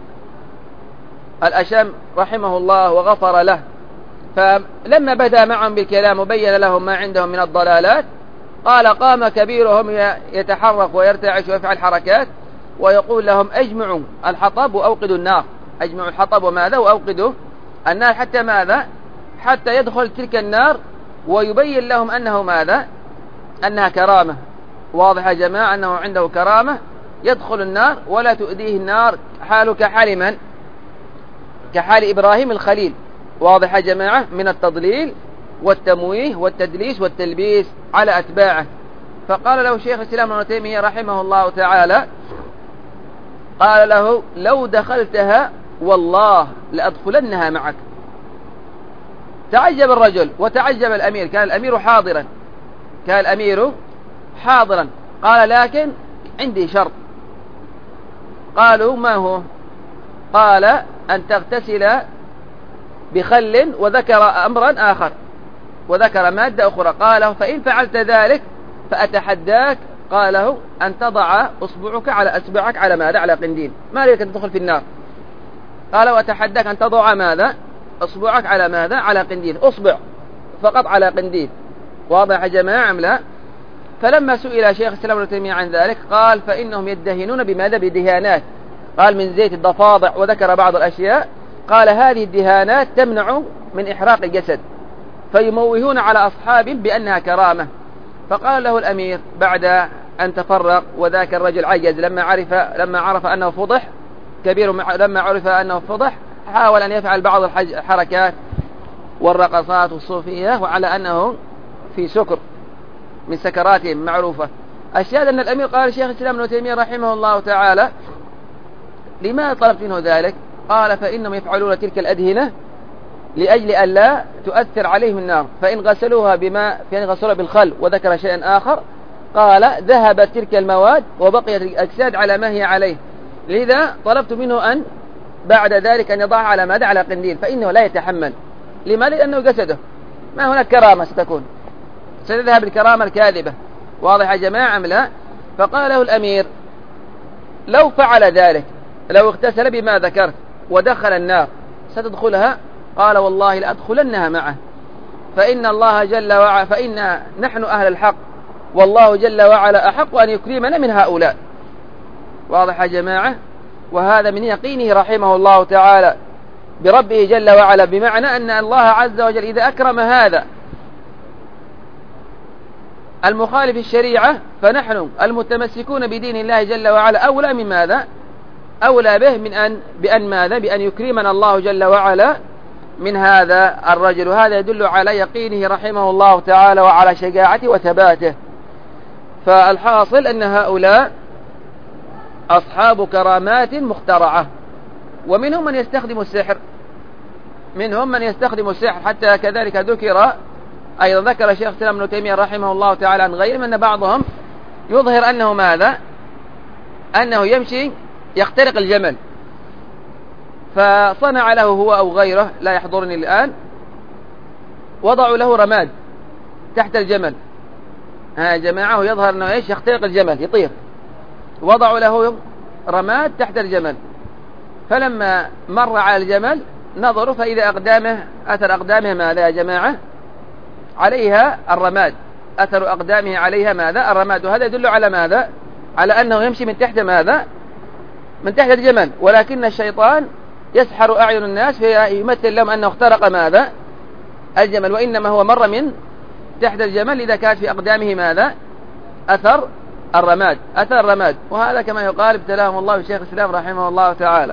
الأشم رحمه الله وغفر له. فلما بدأ معهم بالكلام وبين لهم ما عندهم من الضلالات قال قام كبيرهم يتحرك ويرتعش ويفعل حركات ويقول لهم اجمعوا الحطب وأوقدوا النار، اجمعوا الحطب وماذا وأوقدوا النار، حتى ماذا؟ حتى يدخل تلك النار ويبين لهم أنه ماذا؟ أنها كرامة. واضح يا جماعة أنه عنده كرامة، يدخل النار ولا تؤذيه النار، حاله كحال من؟ كحال إبراهيم الخليل. واضح يا جماعة؟ من التضليل والتمويه والتدليس والتلبيس على أتباعه. فقال له شيخ الإسلام ابن تيمية رحمه الله تعالى قال له لو دخلتها والله لأدخلنها معك. تعجب الرجل وتعجب الأمير، كان الأمير حاضرا كان الأمير حاضرا قال لكن عندي شرط. قالوا ما هو؟ قال أن تغتسل بخل، وذكر أمرا آخر وذكر مادة أخرى. قال فإن فعلت ذلك فأتحداك قاله أن تضع أصبعك على أصبعك على ماذا؟ على قنديل، ما لك أن تدخل في النار. قال وأتحداك أن تضع ماذا؟ أصبعك على ماذا؟ على قنديل، أصبع فقط على قنديل. واضح يا جماعة أم لا؟ فلما سئل شيخ الإسلام ابن تيمية عن ذلك قال فإنهم يدهنون بماذا؟ بدهانات، قال من زيت الضفادع، وذكر بعض الأشياء، قال هذه الدهانات تمنع من إحراق الجسد، فيموهون على أصحابهم بأنها كرامة. فقال له الأمير بعد أن تفرق وذاك الرجل عجز لما عرف لما عرف أنه فضح كبير، لما عرف أنه فضح حاول أن يفعل بعض الحركات والرقصات والصوفية وعلى أنه في سكر من سكراتهم معروفة. الشاهد أن الأمير قال شيخ الإسلام ابن تيمية رحمه الله تعالى لماذا طلبت منه ذلك؟ قال فإنهم يفعلون تلك الأدهنة لأجل أن لا تؤثر عليهم النار، فإن غسلوها بماء فإن غسلوها بالخل، وذكر شيئا آخر قال ذهبت تلك المواد وبقيت الأجساد على ما هي عليه، لذا طلبت منه أن بعد ذلك أن يضعها على ماذا؟ على قنديل، فإنه لا يتحمل. لماذا؟ لأنه جسده ما هناك كرامة ستكون، ستذهب الكرامة الكاذبة. واضح يا جماعة أم لا؟ فقال له الأمير لو فعل ذلك، لو اغتسل بما ذكرت ودخل النار ستدخلها؟ قال والله لأدخلنها معه، فإن الله جل وعلا فإن نحن أهل الحق والله جل وعلا أحق أن يكرمنا من هؤلاء. واضح يا جماعة؟ وهذا من يقينه رحمه الله تعالى بربه جل وعلا، بمعنى أن الله عز وجل إذا أكرم هذا المخالف الشريعة فنحن المتمسكون بدين الله جل وعلا أولى من ماذا؟ أولى به من أن بأن ماذا؟ بأن يكرمنا الله جل وعلا من هذا الرجل. وهذا يدل على يقينه رحمه الله تعالى وعلى شجاعته وثباته. فالحاصل أن هؤلاء أصحاب كرامات مخترعة، ومنهم من يستخدم السحر، منهم من يستخدم السحر، حتى كذلك ذكر أيضا ذكر شيخ الإسلام ابن تيمية رحمه الله تعالى عن غيره أن بعضهم يظهر أنه ماذا؟ أنه يمشي يخترق الجمل، فصنع له هو أو غيره لا يحضرني الآن، وضعوا له رماد تحت الجمل. ها يا جماعة يظهر أنه إيش؟ يخترق الجمل يطير، وضعوا له رماد تحت الجمل، فلما مر على الجمل نظروا فإذا أقدامه أثر أقدامه ماذا يا جماعة؟ عليها الرماد، أثر أقدامه عليها ماذا؟ الرماد. وهذا يدل على ماذا؟ على أنه يمشي من تحت ماذا؟ من تحت الجمل، ولكن الشيطان يسحر أعين الناس فيمثل لهم أنه اخترق ماذا؟ الجمل، وإنما هو مر من تحت الجمل إذا كانت في أقدامه ماذا؟ أثر الرماد، أثر الرماد. وهذا كما يقال ابتلاهم الله بشيخ الإسلام رحمه الله تعالى،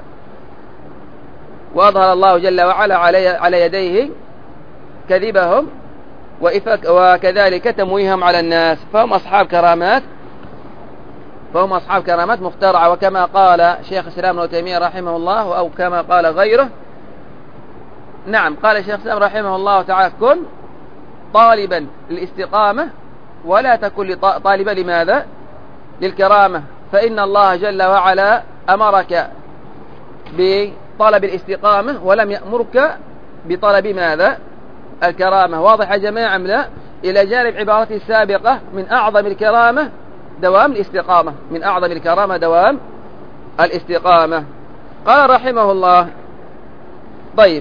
وأظهر الله جل وعلا علي, على يديه كذبهم وكذلك تمويهم على الناس، فهم أصحاب كرامات فهم أصحاب كرامات مخترعة. وكما قال شيخ الإسلام ابن تيمية رحمه الله أو كما قال غيره، نعم قال شيخ الإسلام رحمه الله تعالى كن طالبا للاستقامة ولا تكن طالبا لماذا؟ للكرامة، فإن الله جل وعلا أمرك بطلب الاستقامة ولم يأمرك بطلب ماذا؟ الكرامة. واضح يا جماعة أم لا؟ إلى جانب عبارته السابقة من أعظم الكرامة دوام الاستقامة، من أعظم الكرامة دوام الاستقامة. قال رحمه الله طيب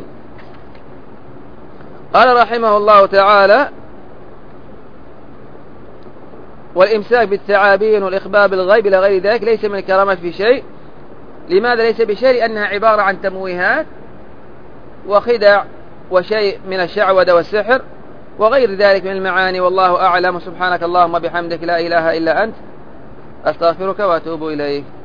قال رحمه الله تعالى والإمساك بالثعابين والإخبار بالغيب إلى غير ذلك ليس من الكرامات في شيء. لماذا ليس بشيء؟ لأنها عبارة عن تمويهات وخدع وشيء من الشعوذة والسحر وغير ذلك من المعاني. والله أعلم. سبحانك اللهم بحمدك لا إله إلا أنت أستغفرك وأتوب إليك.